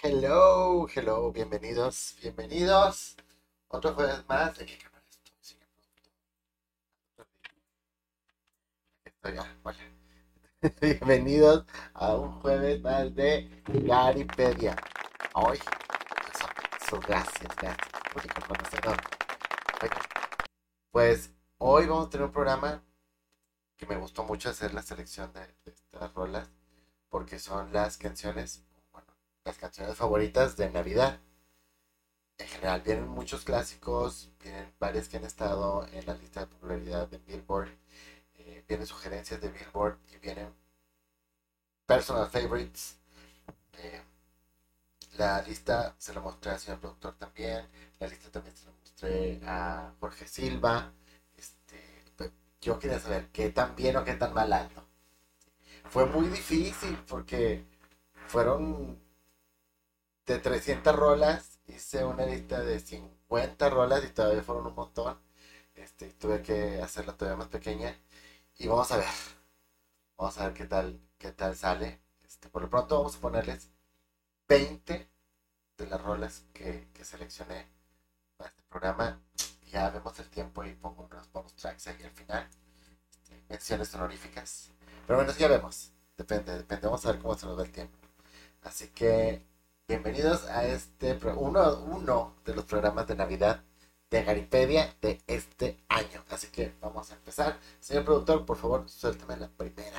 Hello, hello, bienvenidos. Otro jueves más. ¿De qué cámara estoy, señor productor? Estoy ya, hola. Bienvenidos a un jueves más de Garipedia. Hoy, gracias por el conocedor. Oigan, pues hoy vamos a tener un programa que me gustó mucho hacer la selección de estas rolas, porque son las canciones favoritas de Navidad. En general vienen muchos clásicos, vienen varias que han estado en la lista de popularidad de Billboard, vienen sugerencias de Billboard y vienen personal favorites. Eh, la lista se la mostré al señor productor también, la lista también se la mostré a Jorge Silva. Pues, yo quería saber qué tan bien o qué tan mal ando. Fue muy difícil porque fueron de 300 rolas, hice una lista de 50 rolas y todavía fueron un montón. Tuve que hacerla todavía más pequeña y vamos a ver qué tal sale. Por lo pronto vamos a ponerles 20 de las rolas que seleccioné para este programa. Ya vemos el tiempo y pongo unos bonus tracks ahí al final, menciones honoríficas. Pero bueno, ya vemos, depende, vamos a ver cómo se nos va el tiempo. Así que bienvenidos a uno de los programas de Navidad de Garipedia de este año. Así que vamos a empezar. Señor productor, por favor, suéltame la primera.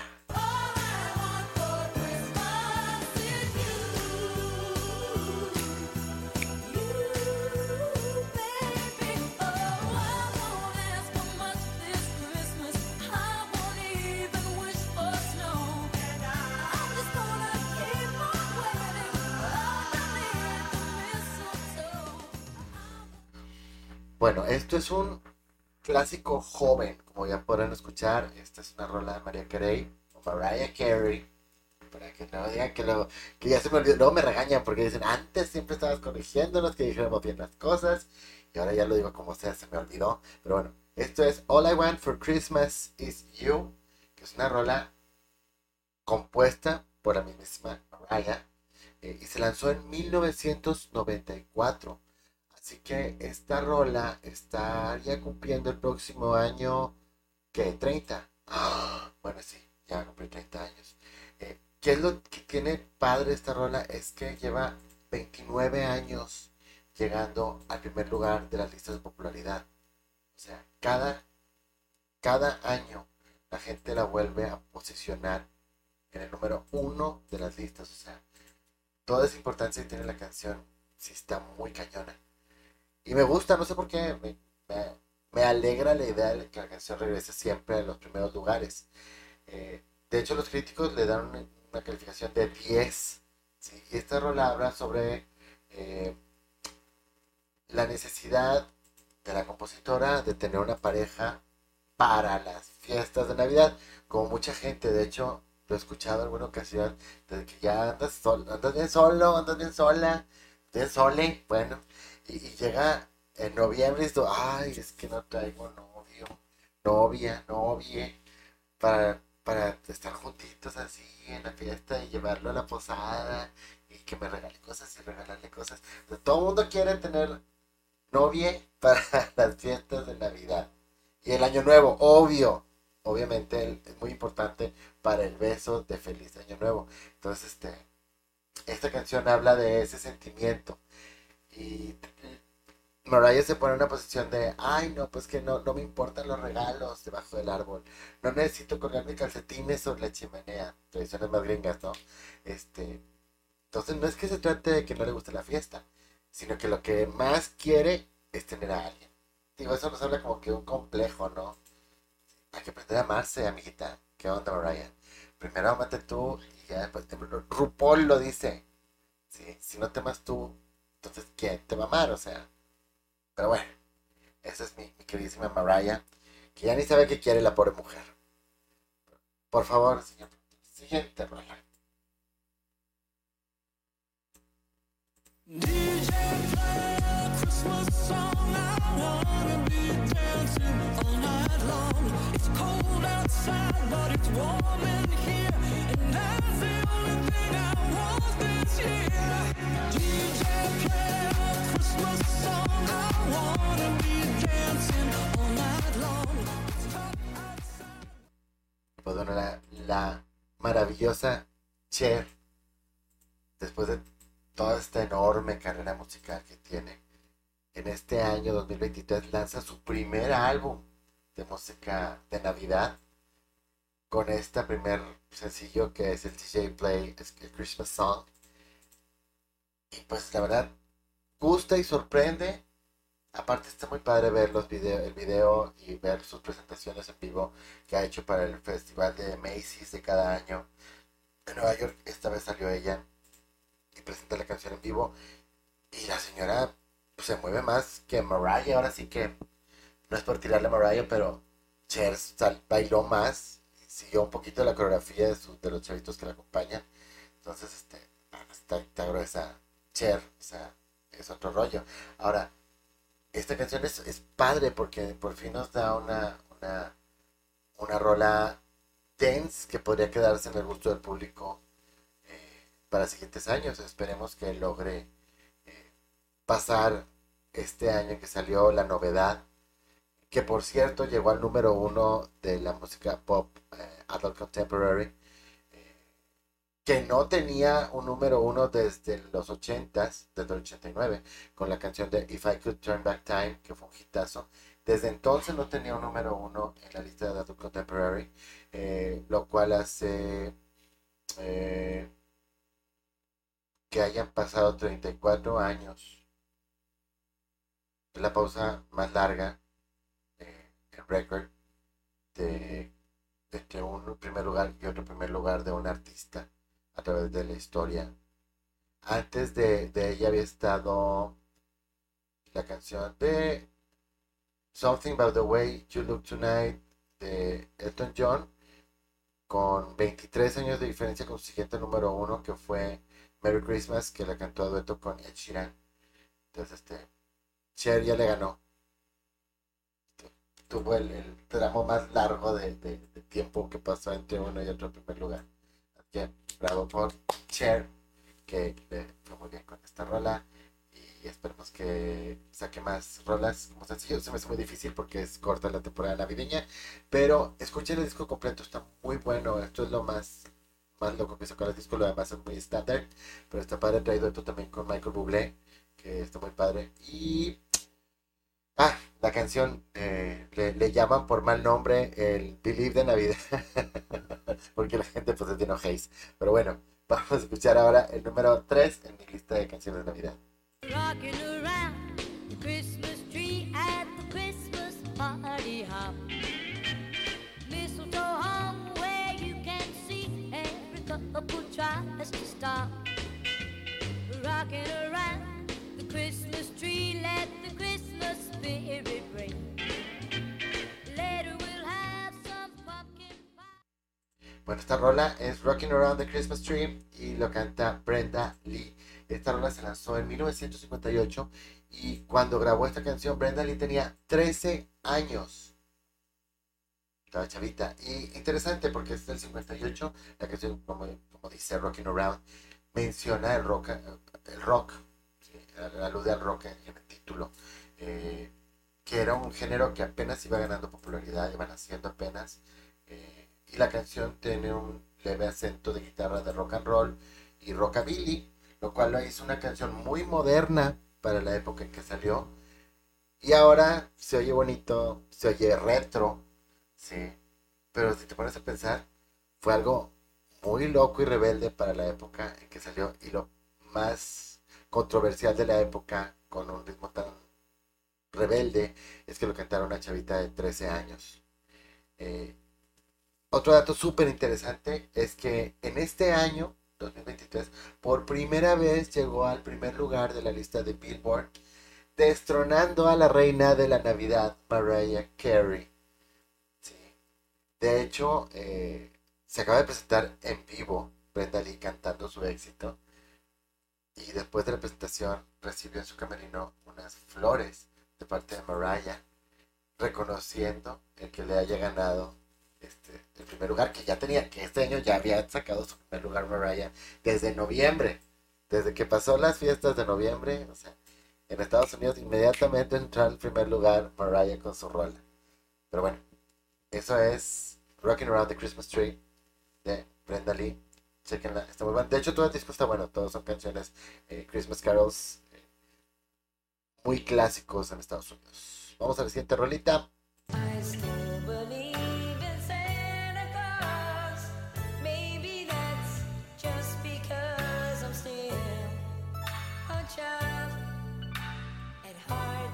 Bueno, esto es un clásico joven, como ya podrán escuchar. Esta es una rola de Mariah Carey, para que no digan que ya se me olvidó. Luego me regañan porque dicen, antes siempre estabas corrigiéndonos que dijéramos bien las cosas, y ahora ya lo digo como sea, se me olvidó. Pero bueno, esto es All I Want for Christmas Is You, que es una rola compuesta por la mismísima Mariah, y se lanzó en 1994. Así que esta rola estaría cumpliendo el próximo año, ¿qué? 30. Bueno, sí, ya cumplí 30 años. ¿Qué es lo que tiene padre esta rola? Es que lleva 29 años llegando al primer lugar de las listas de popularidad. O sea, cada año la gente la vuelve a posicionar en el número 1 de las listas. O sea, toda esa importancia que tiene la canción sí está muy cañona. Y me gusta, no sé por qué, me alegra la idea de que la canción regrese siempre a los primeros lugares. De hecho, los críticos le dan una calificación de 10. ¿Sí? Y esta rola habla sobre la necesidad de la compositora de tener una pareja para las fiestas de Navidad. Como mucha gente, de hecho, lo he escuchado en alguna ocasión, de que ya andas bien solo, andas bien sola, bien sole, bueno. Y llega en noviembre y dice, ay, es que no traigo novie, para estar juntitos así en la fiesta y llevarlo a la posada y que me regale cosas y regalarle cosas. Entonces, todo el mundo quiere tener novie para las fiestas de Navidad. Y el Año Nuevo, obviamente es muy importante para el beso de Feliz Año Nuevo. Entonces, esta canción habla de ese sentimiento. Y Mariah se pone en una posición de, ay, no, pues que no me importan los regalos debajo del árbol. No necesito colgar mis calcetines sobre la chimenea. Tradiciones más gringas, ¿no? Entonces no es que se trate de que no le guste la fiesta, sino que lo que más quiere es tener a alguien. Digo, eso nos habla como que un complejo, ¿no? Hay que aprender a amarse, amiguita. ¿Qué onda, Mariah? Primero amate tú y ya después RuPaul lo dice. ¿Sí? Si no te amas tú, entonces ¿quién te va a amar? O sea. Pero bueno, esa es mi queridísima Mariah, que ya ni sabe qué quiere la pobre mujer. Por favor, señor. Siguiente rola. DJ play a Christmas song. I wanna be dancing all night long. It's cold outside, but it's warm in here, and that's the only thing I want this year. maravillosa Cher, después de toda esta enorme carrera musical que tiene, en este año 2023 lanza su primer álbum de música de Navidad con este primer sencillo que es el TJ Play, es el Christmas Song. Y pues la verdad, gusta y sorprende. Aparte está muy padre ver el video y ver sus presentaciones en vivo que ha hecho para el festival de Macy's de cada año en Nueva York. Esta vez salió ella y presenta la canción en vivo. Y la señora pues, se mueve más que Mariah. Ahora sí que no es por tirarle a Mariah, pero Cher bailó más. Siguió un poquito la coreografía de los chavitos que la acompañan. Entonces, está gruesa Cher. O sea, es otro rollo. Ahora, esta canción es padre porque por fin nos da una rola dance que podría quedarse en el gusto del público para siguientes años. Esperemos que logre pasar este año que salió la novedad, que por cierto llegó al número uno de la música pop adult contemporary, que no tenía un número uno desde los 80s, desde el 89, con la canción de If I Could Turn Back Time, que fue un hitazo. Desde entonces no tenía un número uno en la lista de adult contemporary, lo cual hace que hayan pasado 34 años. Es la pausa más larga en récord de entre un primer lugar y otro primer lugar de un artista a través de la historia. Antes de ella había estado la canción de Something About the Way You Look Tonight de Elton John, con 23 años de diferencia con su siguiente número uno, que fue Merry Christmas, que la cantó a dueto con Ed Sheeran. Entonces, Cher ya le ganó. Tuvo el tramo más largo de tiempo que pasó entre uno y otro en primer lugar. Así que bravo por Cher, que le fue muy bien con esta rola. Y esperemos que saque más rolas como sencillo. Se me hace muy difícil porque es corta la temporada navideña. Pero escuchen el disco completo, está muy bueno. Esto es lo más loco que sacó el disco. Lo demás es muy estándar. Pero está padre traído esto también con Michael Bublé, que está muy padre. Y la canción le llaman por mal nombre el Believe de Navidad, porque la gente pues es de no haze. Pero bueno, vamos a escuchar ahora el número 3 en mi lista de canciones de Navidad. Rocking around the Christmas tree at the Christmas party hop. Mistletoe hung where you can see every couple tries to stop. Rocking around the Christmas tree, let the Christmas spirit ring. Later we'll have some pumpkin pie. Bueno, esta rola es Rocking Around the Christmas Tree y lo canta Brenda Lee. Esta rola se lanzó en 1958 y cuando grabó esta canción Brenda Lee tenía 13 años. Estaba chavita. Y interesante porque es del 58, la canción como dice Rocking Around, menciona el rock, ¿sí? Alude al rock en el título, que era un género que apenas iba ganando popularidad, iban haciendo apenas, y la canción tiene un leve acento de guitarra de rock and roll y rockabilly, lo cual lo hizo una canción muy moderna para la época en que salió. Y ahora se oye bonito, se oye retro, sí. Pero si te pones a pensar, fue algo muy loco y rebelde para la época en que salió y lo más controversial de la época con un ritmo tan rebelde es que lo cantara una chavita de 13 años. Otro dato súper interesante es que en este año 2023 por primera vez llegó al primer lugar de la lista de Billboard, destronando a la reina de la Navidad, Mariah Carey. Sí. De hecho, se acaba de presentar en vivo Brenda Lee cantando su éxito y después de la presentación recibió en su camerino unas flores de parte de Mariah, reconociendo el que le haya ganado el primer lugar, que ya tenía, que este año ya había sacado su primer lugar Mariah desde noviembre, desde que pasó las fiestas de noviembre, o sea, en Estados Unidos inmediatamente entró al primer lugar Mariah con su rola. Pero bueno, eso es Rocking Around the Christmas Tree de Brenda Lee. chequenla, está muy buena. De hecho, todo el disco está bueno, todos son canciones Christmas carols muy clásicos en Estados Unidos. Vamos a la siguiente rolita. I still believe in Santa Claus. Maybe that's just because I'm still a child at heart.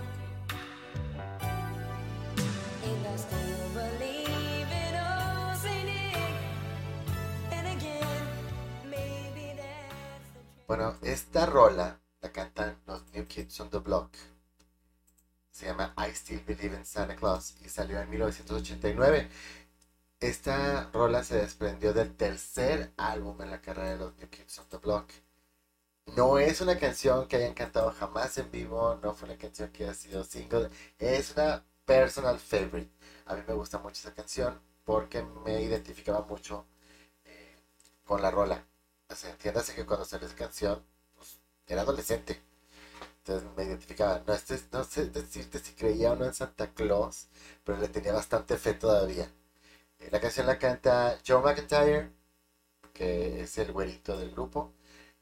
And I still believe in old Saint Nick. And again, maybe that's the truth. Bueno, esta rola la cantan los New Kids on the Block. Se llama I Still Believe in Santa Claus y salió en 1989. Esta rola se desprendió del tercer álbum en la carrera de los New Kids on the Block. No es una canción que hayan cantado jamás en vivo, no fue una canción que haya sido single, es una personal favorite. A mí me gusta mucho esa canción porque me identificaba mucho con la rola. O sea, entiéndase que cuando salió esa canción, pues, era adolescente. Entonces me identificaba. No sé decirte si creía o no en Santa Claus, pero le tenía bastante fe todavía. La canción la canta Joe McIntyre, que es el güerito del grupo.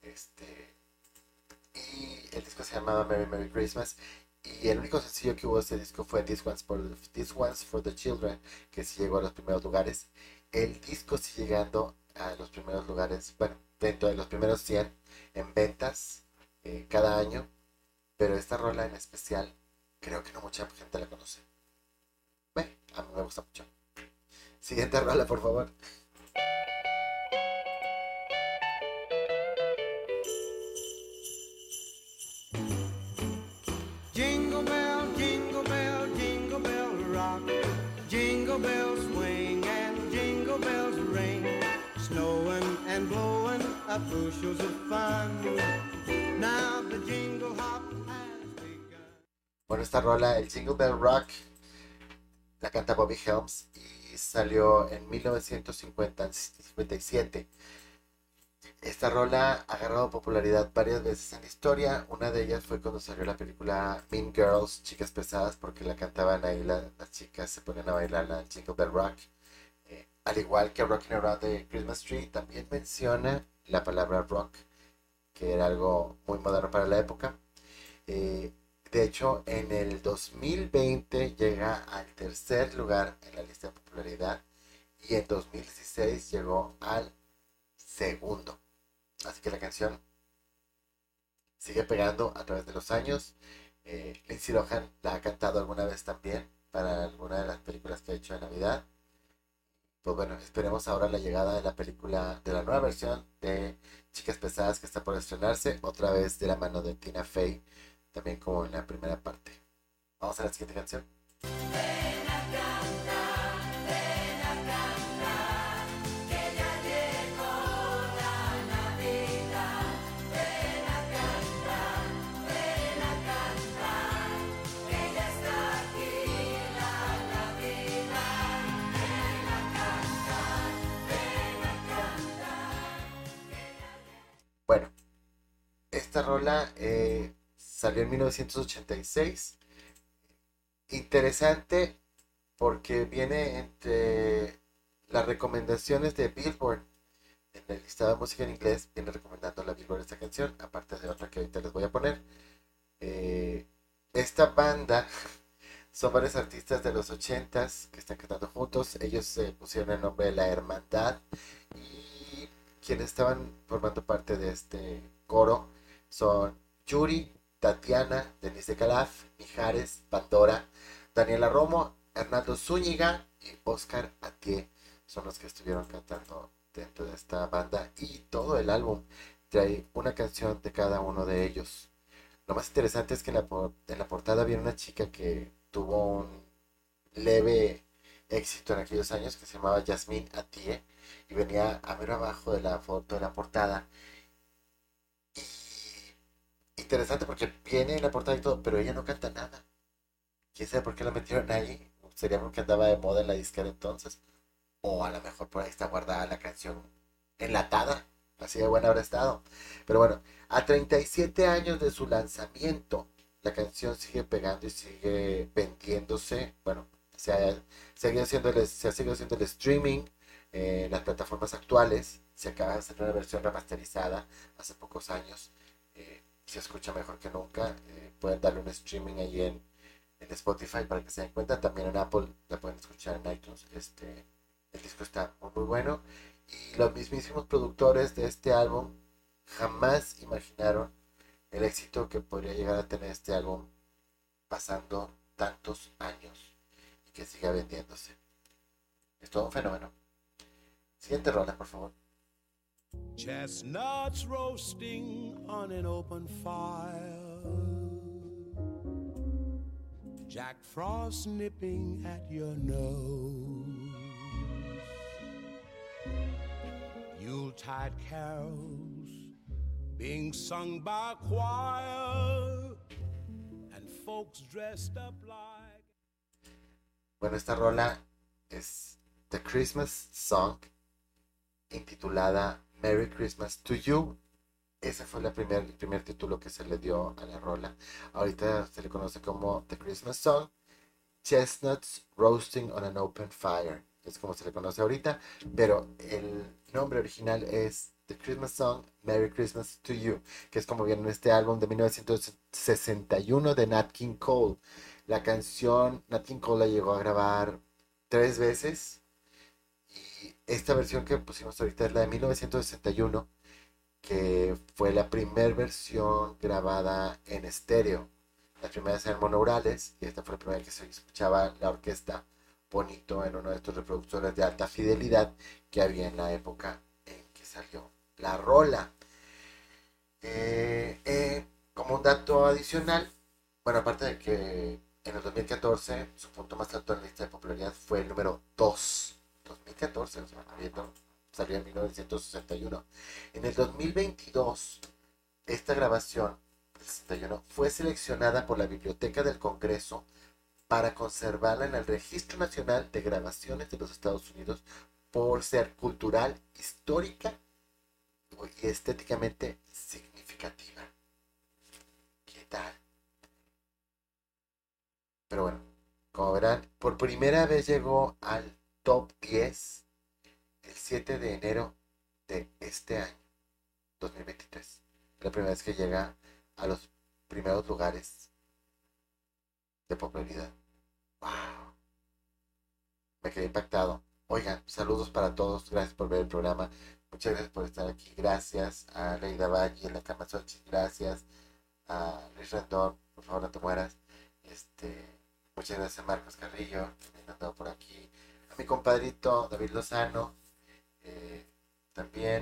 Y el disco se llamaba Merry Merry Christmas. Y el único sencillo que hubo de ese disco fue This One's for the Children, que sí llegó a los primeros lugares. El disco sigue llegando a los primeros lugares, bueno, dentro de los primeros 100 en ventas cada año. Pero esta rola en especial, creo que no mucha gente la conoce. Bueno, a mí me gusta mucho. Siguiente rola, por favor. Jingle bell rock. Jingle bells swing and jingle bells ring. Snowing and blowing up bushels of fun. Now the jingle hop has begun. Bueno, esta rola, el Jingle Bell Rock, la canta Bobby Helms y salió en 1957. Esta rola ha agarrado popularidad varias veces en la historia. Una de ellas fue cuando salió la película Mean Girls, Chicas Pesadas, porque la cantaban ahí las chicas, se ponían a bailar la Jingle Bell Rock. Al igual que Rockin' Around the Christmas Tree, también menciona la palabra rock, que era algo muy moderno para la época. De hecho, en el 2020 llega al tercer lugar en la lista de popularidad y en 2016 llegó al segundo. Así que la canción sigue pegando a través de los años. Lindsay Lohan la ha cantado alguna vez también para alguna de las películas que ha hecho de Navidad. Pues bueno, esperemos ahora la llegada de la película, de la nueva versión de Chicas Pesadas que está por estrenarse, otra vez de la mano de Tina Fey, también como en la primera parte. Vamos a la siguiente canción. Bueno, esta rola salió en 1986. Interesante porque viene entre las recomendaciones de Billboard. En el listado de música en inglés viene recomendando la Billboard esta canción, aparte de otra que ahorita les voy a poner. Esta banda son varios artistas de los 80s que están cantando juntos. Ellos se pusieron el nombre de La Hermandad y quienes estaban formando parte de este coro son Yuri, Tatiana, Denise de Calaf, Mijares, Pandora, Daniela Romo, Hernando Zúñiga y Oscar Atié. Son los que estuvieron cantando dentro de esta banda y todo el álbum trae una canción de cada uno de ellos. Lo más interesante es que en la portada viene una chica que tuvo un leve éxito en aquellos años que se llamaba Yasmín Atié y venía a ver abajo de la foto de la portada. Y interesante porque viene en la portada y todo, pero ella no canta nada. ¿Quién sabe por qué la metieron ahí? Sería porque andaba de moda en la disquera entonces. O a lo mejor por ahí está guardada la canción enlatada. Así de buena habrá estado. Pero bueno, a 37 años de su lanzamiento, la canción sigue pegando y sigue vendiéndose. Bueno, se ha seguido haciendo el streaming. las plataformas actuales. Se acaba de hacer una versión remasterizada hace pocos años. Se escucha mejor que nunca. Pueden darle un streaming ahí en Spotify para que se den cuenta. También en Apple la pueden escuchar en iTunes. El disco está muy, muy bueno. Y los mismísimos productores de este álbum jamás imaginaron el éxito que podría llegar a tener este álbum pasando tantos años y que siga vendiéndose. Es todo un fenómeno. Siguiente rola, por favor. Chestnuts roasting on an open fire, Jack Frost nipping at your nose, Yuletide carols being sung by a choir, and folks dressed up like... Bueno, esta rola es The Christmas Song, intitulada Merry Christmas to You. Ese fue el primer título que se le dio a la rola. Ahorita se le conoce como The Christmas Song, Chestnuts Roasting on an Open Fire. Es como se le conoce ahorita, pero el nombre original es The Christmas Song, Merry Christmas to You, que es como viene en este álbum de 1961 de Nat King Cole. La canción Nat King Cole la llegó a grabar 3 veces, y esta versión que pusimos ahorita es la de 1961, que fue la primera versión grabada en estéreo. Las primeras eran monourales y esta fue la primera que se escuchaba la orquesta bonito en uno de estos reproductores de alta fidelidad que había en la época en que salió la rola. Como un dato adicional, bueno, aparte de que en el 2014 su punto más alto en la lista de popularidad fue el número 2. 2014, o sea, salió en 1961. En el 2022, esta grabación del 61 fue seleccionada por la Biblioteca del Congreso para conservarla en el Registro Nacional de Grabaciones de los Estados Unidos por ser cultural, histórica y estéticamente significativa. ¿Qué tal? Pero bueno, como verán, por primera vez llegó al top 10 el 7 de enero de este año, 2023. La primera vez que llega a los primeros lugares de popularidad. ¡Wow! Me quedé impactado. Oigan, saludos para todos. Gracias por ver el programa. Muchas gracias por estar aquí. Gracias a Leida Valle, en la Camasochi. Gracias a Luis Rendón. Por favor, no te mueras. Muchas gracias a Marcos Carrillo, también andado por aquí. A mi compadrito David Lozano. También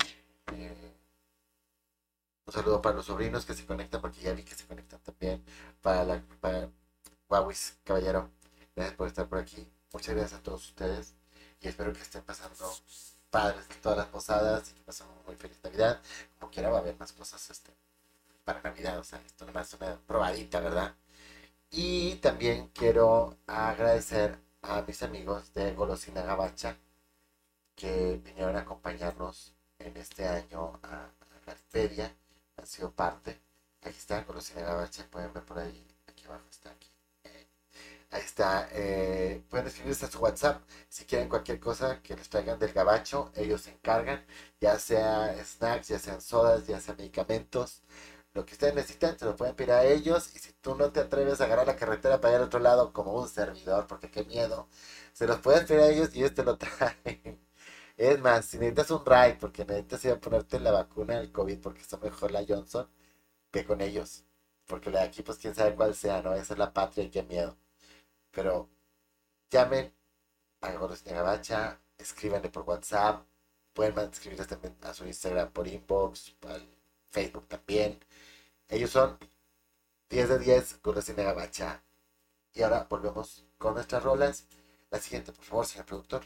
un saludo para los sobrinos que se conectan, porque ya vi que se conectan también. Para Guauis Caballero, gracias por estar por aquí. Muchas gracias a todos ustedes y espero que estén pasando padres de todas las posadas y que pasen muy feliz Navidad. Como quiera va a haber más cosas para Navidad, o sea, esto nomás es una probadita, ¿verdad? Y también quiero agradecer a mis amigos de Golosina Gabacha que vinieron a acompañarnos en este año a la feria. Han sido parte. Aquí está Golosina Gabacha, pueden ver por ahí, aquí abajo está aquí. Ahí está, pueden escribirse a su WhatsApp si quieren cualquier cosa que les traigan del gabacho. Ellos se encargan, ya sea snacks, ya sean sodas, ya sean medicamentos. Lo que ustedes necesitan se lo pueden pedir a ellos. Y si tú no te atreves a agarrar la carretera para ir al otro lado como un servidor, porque qué miedo, se los puedes pedir a ellos y ellos te lo traen. Es más, si necesitas un ride, porque necesitas ir a ponerte la vacuna del COVID, porque está mejor la Johnson que con ellos. Porque la de aquí, pues quién sabe cuál sea, ¿no? Esa es la patria y qué miedo. Pero llamen a Golosina Gabacha, escríbanle por WhatsApp, pueden escribirles también a su Instagram por inbox, al Facebook también. Ellos son 10 de 10 Golosina Gabacha. Y ahora volvemos con nuestras rolas. La siguiente, por favor, señor productor.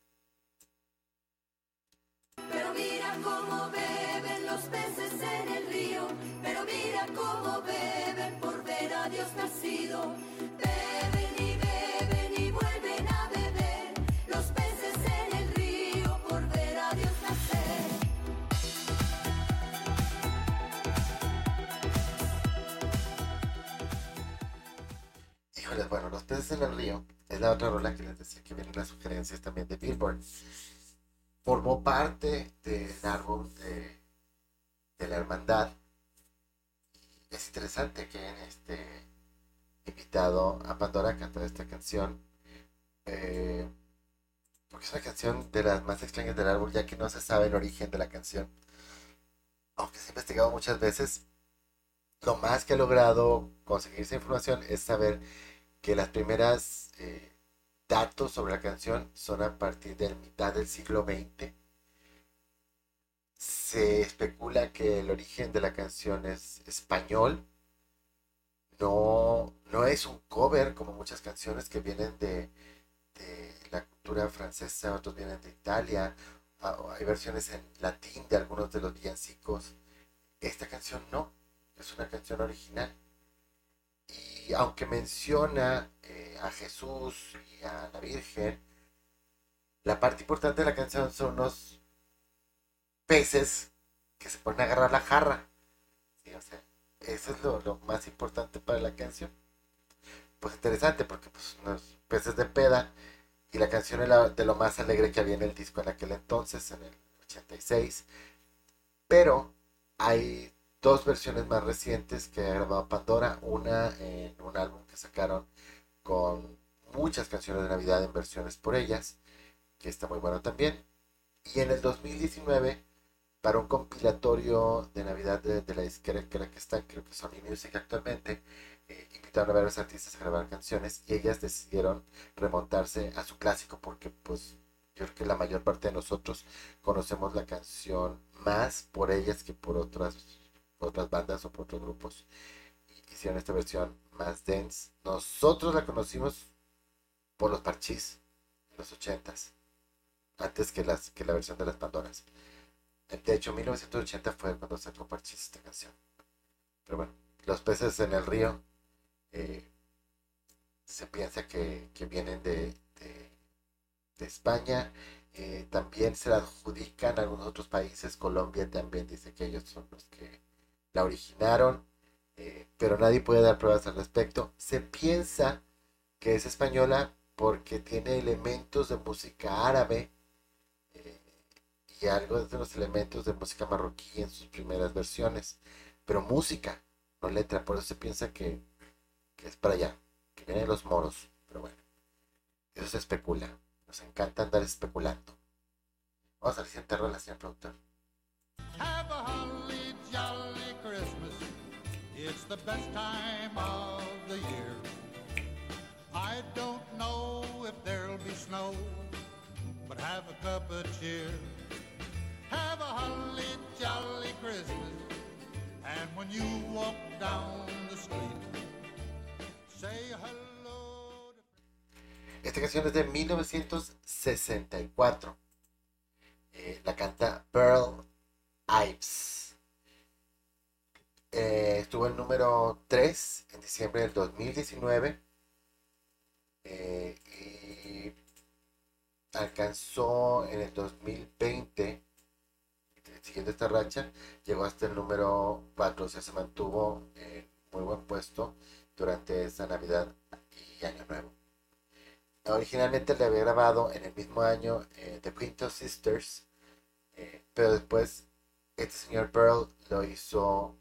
Pero mira cómo beben los peces en el río, pero mira cómo beben por ver a Dios nacido. Beben y beben y vuelven a beber los peces en el río por ver a Dios nacer. Híjoles, bueno, Los peces en el río es la otra rola que les decía que vienen las sugerencias también de Billboard. formó parte del álbum de la hermandad. Es interesante que hayan invitado a Pandora a cantar esta canción, eh, porque es una canción de las más extrañas del álbum, ya que no se sabe el origen de la canción. Aunque se ha investigado muchas veces, lo más que ha logrado conseguir esa información es saber que las primeras datos sobre la canción son a partir de la mitad del siglo XX. Se especula que el origen de la canción es español. No es un cover como muchas canciones que vienen de la cultura francesa, otros vienen de Italia. Hay versiones en latín de algunos de los villancicos. Esta canción no, es una canción original. Y aunque menciona a Jesús y a la Virgen, la parte importante de la canción son unos peces que se ponen a agarrar la jarra. ¿Sí? O sea, eso es lo más importante para la canción. Pues interesante porque pues unos peces de peda y la canción era de lo más alegre que había en el disco en aquel entonces, en el 86. Pero hay dos versiones más recientes que ha grabado Pandora. Una en un álbum que sacaron con muchas canciones de Navidad en versiones por ellas, que está muy bueno también. Y en el 2019, para un compilatorio de Navidad de la disquera que está, creo que Sony Music actualmente, invitaron a varios artistas a grabar canciones y ellas decidieron remontarse a su clásico porque pues yo creo que la mayor parte de nosotros conocemos la canción más por ellas que por otras bandas o por otros grupos. Hicieron esta versión más dense. Nosotros la conocimos por los Parchís en los 80s, antes que la versión de las Pandoras. De hecho, 1980 fue cuando sacó Parchís esta canción. Pero bueno, los peces en el río eh, se piensa que vienen de España. También se la adjudican a algunos otros países. Colombia también dice que ellos son los que la originaron. Pero nadie puede dar pruebas al respecto. Se piensa que es española porque tiene elementos de música árabe eh, y algo de los elementos de música marroquí en sus primeras versiones, pero música, no letra, por eso se piensa que es para allá, que vienen los moros, pero bueno, eso se especula, nos encanta andar especulando. Vamos a la siguiente rola, señor productor. Have a holly jolly Christmas. It's the best time of the year. I don't know if there'll be snow, but have a cup of cheer. Have a holly jolly Christmas. And when you walk down the street, say hello to... Esta canción es de 1964. La canta Pearl Ives. Estuvo en número 3 en diciembre del 2019 y alcanzó en el 2020, siguiendo esta racha, llegó hasta el número 4, o sea, se mantuvo en muy buen puesto durante esa Navidad y Año Nuevo. Originalmente le había grabado en el mismo año The Quinto Sisters, pero después este señor Pearl lo hizo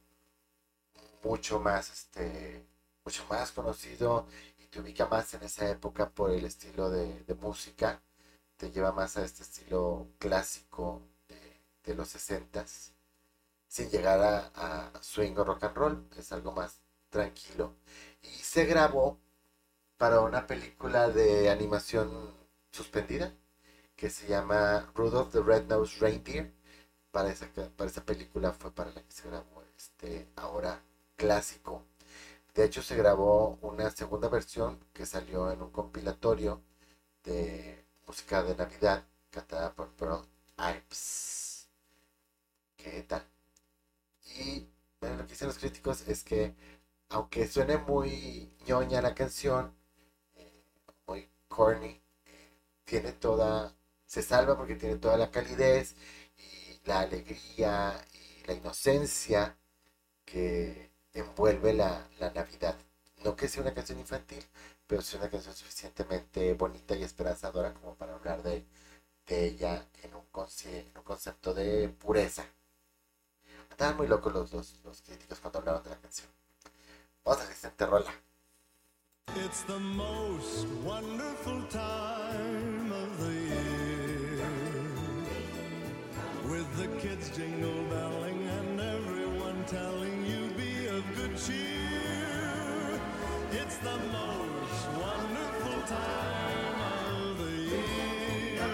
mucho más conocido y te ubica más en esa época por el estilo de música, te lleva más a este estilo clásico de los 60s, sin llegar a swing o rock and roll, es algo más tranquilo. Y se grabó para una película de animación suspendida que se llama Rudolph the Red-Nosed Reindeer. Para esa película fue para la que se grabó ahora clásico. De hecho, se grabó una segunda versión que salió en un compilatorio de música de Navidad cantada por Pearl Ives. ¿Qué tal? Y bueno, lo que dicen los críticos es que aunque suene muy ñoña la canción, muy corny, se salva porque tiene toda la calidez y la alegría y la inocencia que envuelve la Navidad. No que sea una canción infantil, pero es una canción suficientemente bonita y esperanzadora como para hablar de ella en en un concepto de pureza. Estaban muy locos los críticos cuando hablaron de la canción. Vamos a ver esta rola. It's the most wonderful time of the year, with the kids jingle belling and everyone telling you be of good cheer. It's the most wonderful time of the year.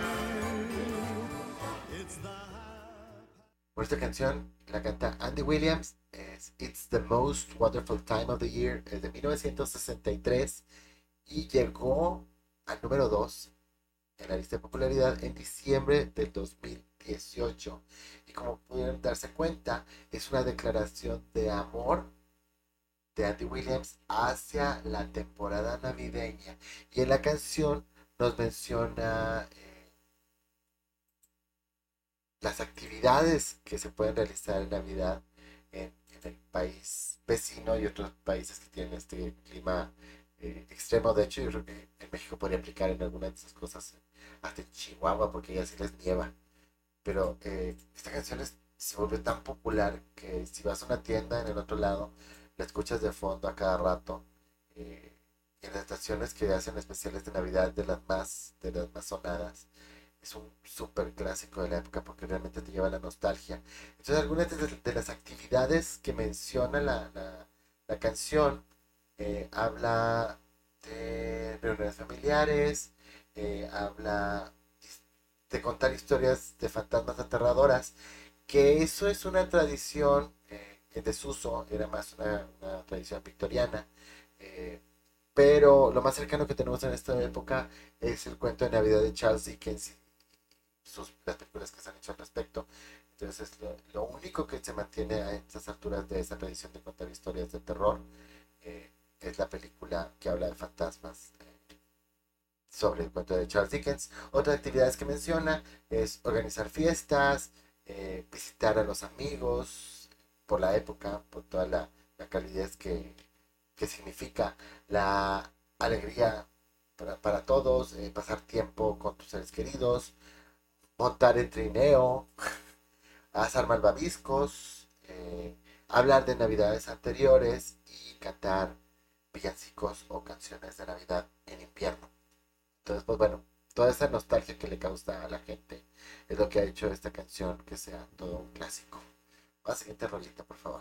It's the Por esta canción la canta Andy Williams, es It's the Most Wonderful Time of the Year, es de 1963 y llegó al número 2 en la lista de popularidad en diciembre del 2018. Y como pudieron darse cuenta, es una declaración de amor de Andy Williams hacia la temporada navideña. Y en la canción nos menciona las actividades que se pueden realizar en Navidad en el país vecino y otros países que tienen este clima extremo. De hecho, yo creo que en México podría aplicar en algunas de esas cosas, hasta en Chihuahua, porque ya sí les nieva. Pero esta canción se volvió tan popular que si vas a una tienda en el otro lado, la escuchas de fondo a cada rato. Y en las estaciones que hacen especiales de Navidad de las más sonadas. Es un súper clásico de la época porque realmente te lleva a la nostalgia. Entonces, algunas de las actividades que menciona la canción habla de reuniones familiares, habla de contar historias de fantasmas aterradoras, que eso es una tradición en desuso, era más una tradición victoriana. Pero lo más cercano que tenemos en esta época es el cuento de Navidad de Charles Dickens y las películas que se han hecho al respecto. Entonces lo único que se mantiene a estas alturas de esa tradición de contar historias de terror es la película que habla de fantasmas sobre el cuento de Charles Dickens. Otras actividades que menciona es organizar fiestas, visitar a los amigos por la época, por toda la calidez que significa la alegría para todos, pasar tiempo con tus seres queridos, montar en trineo, asar malvaviscos, hablar de navidades anteriores y cantar villancicos o canciones de Navidad en invierno. Entonces, pues bueno, toda esa nostalgia que le causa a la gente es lo que ha hecho esta canción que sea todo un clásico. Va a siguiente rolita, por favor.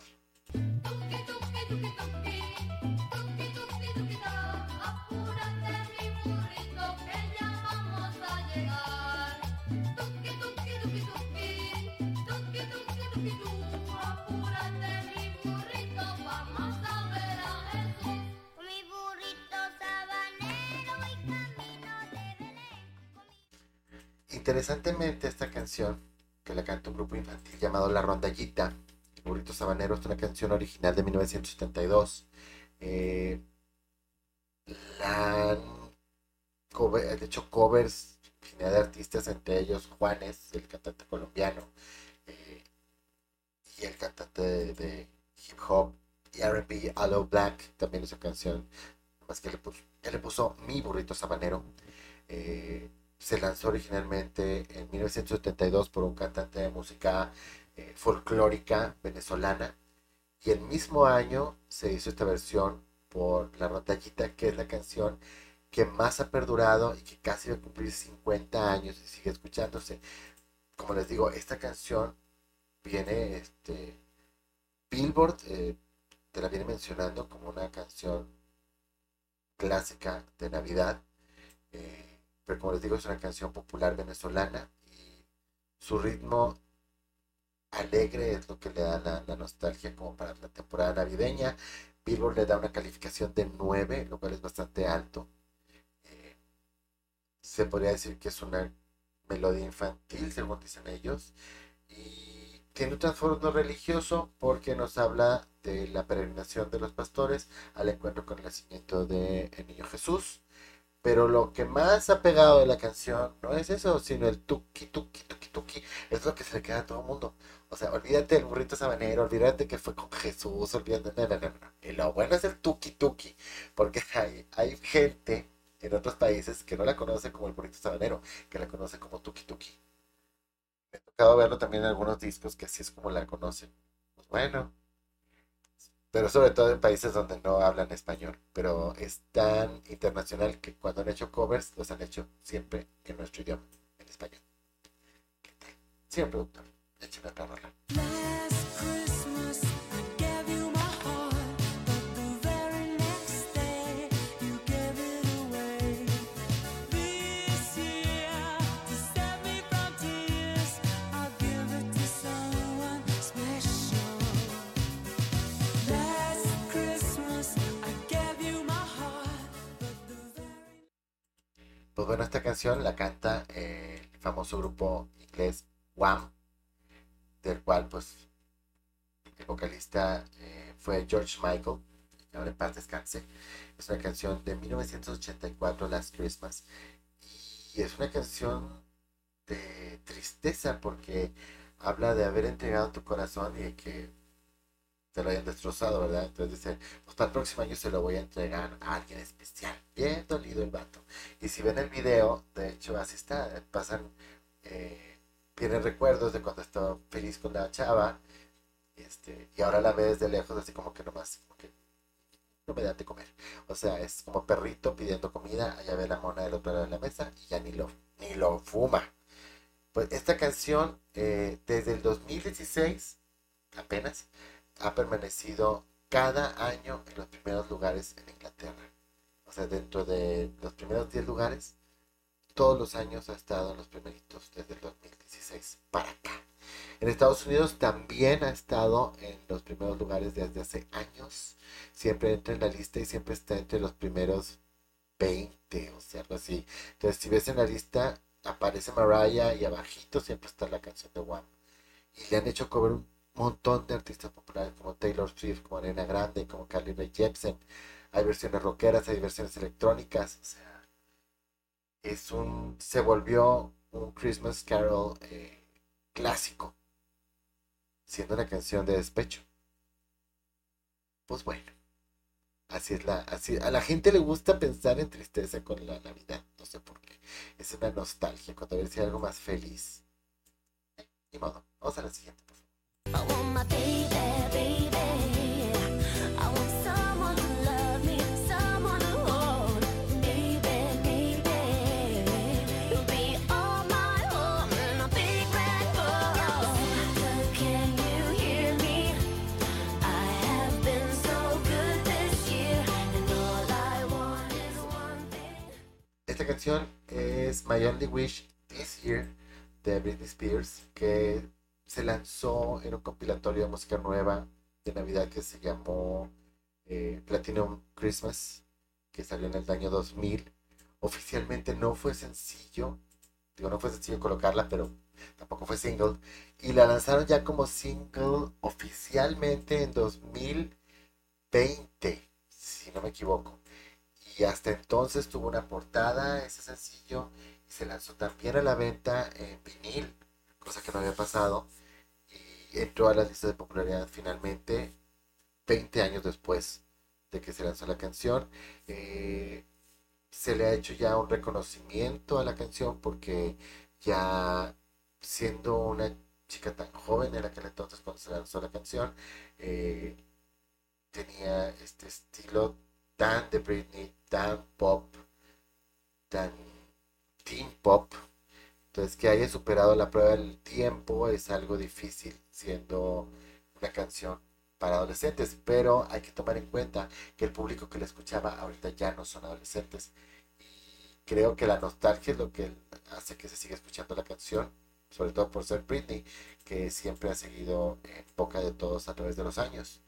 Interesantemente, esta canción, que la canta un grupo infantil llamado La Rondallita, el Burrito Sabanero, es una canción original de 1972. La han hecho covers, infinidad de artistas, entre ellos Juanes, el cantante colombiano, y el cantante de hip hop y R&B, Aloe Black, también hizo canción, más que él le puso Mi Burrito Sabanero. Se lanzó originalmente en 1972 por un cantante de música folclórica venezolana, y el mismo año se hizo esta versión por La Rondallita, que es la canción que más ha perdurado y que casi va a cumplir 50 años y sigue escuchándose. Como les digo, esta canción viene, Billboard te la viene mencionando como una canción clásica de Navidad. Pero como les digo, es una canción popular venezolana y su ritmo alegre es lo que le da la nostalgia como para la temporada navideña. Billboard le da una calificación de 9, lo cual es bastante alto. Se podría decir que es una melodía infantil, según dicen ellos, y tiene un trasfondo religioso porque nos habla de la peregrinación de los pastores al encuentro con el nacimiento del niño Jesús. Pero lo que más ha pegado de la canción no es eso, sino el tuki, tuki, tuki, tuki. Es lo que se le queda a todo el mundo. O sea, olvídate del burrito sabanero, olvídate que fue con Jesús, olvídate. No. Y lo bueno es el tuki, tuki. Porque hay gente en otros países que no la conocen como el Burrito Sabanero, que la conocen como Tuki Tuki. Me ha tocado verlo también en algunos discos que así es como la conocen. Pues bueno, pero sobre todo en países donde no hablan español. Pero es tan internacional que cuando han hecho covers, los han hecho siempre en nuestro idioma, en español. ¿Qué tal? Señor productor, écheme otra rola. Last Christmas I gave you my heart, but the very next day you gave it away. This year, to save me from tears, I'll give it to someone special. Last Christmas I gave you my heart, but the very... Pues bueno, esta canción la canta el famoso grupo inglés Wham, del cual pues el vocalista fue George Michael, que ahora en paz descanse. Es una canción de 1984, Last Christmas, y es una canción de tristeza porque habla de haber entregado tu corazón y de que te lo hayan destrozado, ¿verdad? Entonces dice, pues para el próximo año se lo voy a entregar a alguien especial. Bien dolido el vato. Y si ven el video, de hecho así está, pasan, vienen recuerdos de cuando estaba feliz con la chava, y ahora la ve desde lejos, así como que nomás, como que no me dan de comer. O sea, es como perrito pidiendo comida, allá ve la mona del otro lado de la mesa y ya ni lo fuma. Pues esta canción, desde el 2016, apenas, ha permanecido cada año en los primeros lugares en Inglaterra. O sea, dentro de los primeros 10 lugares, todos los años ha estado en los primeritos, desde el 2016 para acá. En Estados Unidos también ha estado en los primeros lugares desde hace años. Siempre entra en la lista y siempre está entre los primeros 20, o sea, algo así. Entonces, si ves en la lista, aparece Mariah y abajito siempre está la canción de Wham. Y le han hecho cover un montón de artistas populares como Taylor Swift, como Ariana Grande, como Carly Rae Jepsen. Hay versiones rockeras, hay versiones electrónicas. O sea, se volvió un Christmas Carol clásico, siendo una canción de despecho. Pues bueno, así a la gente le gusta pensar en tristeza con la Navidad, no sé por qué. Es una nostalgia cuando ves algo más feliz. Ni modo, vamos a la siguiente, por favor. I want my baby, baby. I want someone to love me, someone to hold. Baby, baby. You'll be all my home in a big red bowl. But can you hear me? I have been so good this year, and all I want is one thing. Esta canción es My Only Wish This Year de Britney Spears, que se lanzó en un compilatorio de música nueva de Navidad que se llamó Platinum Christmas, que salió en el año 2000. Oficialmente no fue sencillo, no fue sencillo colocarla, pero tampoco fue single. Y la lanzaron ya como single oficialmente en 2020, si no me equivoco. Y hasta entonces tuvo una portada, ese sencillo, y se lanzó también a la venta en vinil, cosa que no había pasado, y entró a las listas de popularidad finalmente 20 años después de que se lanzó la canción. Se le ha hecho ya un reconocimiento a la canción porque ya siendo una chica tan joven en aquel entonces cuando se lanzó la canción, tenía este estilo tan de Britney, tan pop, tan teen pop. Entonces, que haya superado la prueba del tiempo es algo difícil siendo una canción para adolescentes, pero hay que tomar en cuenta que el público que la escuchaba ahorita ya no son adolescentes. Y creo que la nostalgia es lo que hace que se siga escuchando la canción, sobre todo por ser Britney, que siempre ha seguido en boca de todos a través de los años.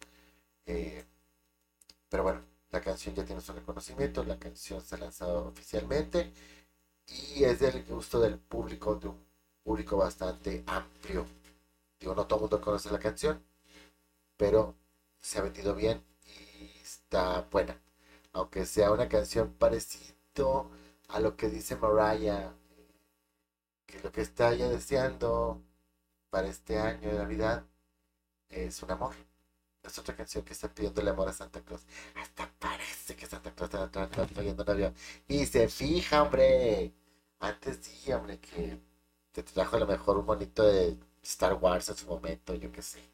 Pero bueno, la canción ya tiene su reconocimiento, la canción se ha lanzado oficialmente y es del gusto del público, de un público bastante amplio. Digo, no todo el mundo conoce la canción, pero se ha vendido bien y está buena. Aunque sea una canción parecido a lo que dice Mariah, que lo que está ella deseando para este año de Navidad es un amor. Es otra canción que está pidiendo el amor a Santa Claus. Hasta para parece que Santa Claus está trayendo un avión. Y se fija, hombre. Antes sí, hombre, que te trajo a lo mejor un monito de Star Wars en su momento, yo qué sé.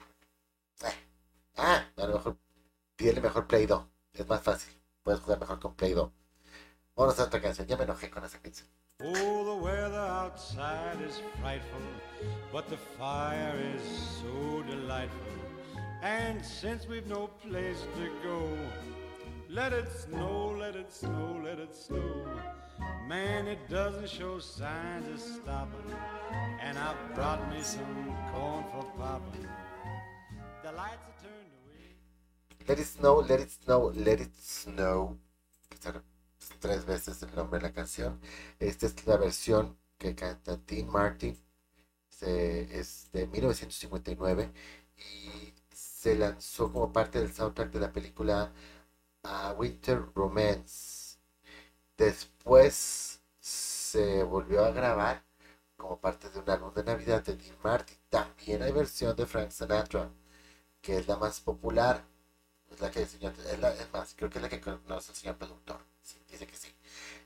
A lo mejor pídele mejor Play Doh. Es más fácil. Puedes jugar mejor con Play Doh. Vamos a otra canción. Ya me enojé con esa canción. Oh, the weather outside is frightful, but the fire is so delightful. And since we've no place to go, let it snow, let it snow, let it snow. Man, it doesn't show signs of stopping. And I brought me some corn for popping. The lights are turned away. Let it snow, let it snow, let it snow. Estar 3 veces el nombre de la canción. Esta es la versión que canta Dean Martin. Es de 1959 y se lanzó como parte del soundtrack de la película Winter Romance. Después se volvió a grabar como parte de un álbum de Navidad de Dean Martin. También hay versión de Frank Sinatra, que es la más popular. Es la que diseñó, es más, creo que es la que conoce el señor productor. Sí, dice que sí.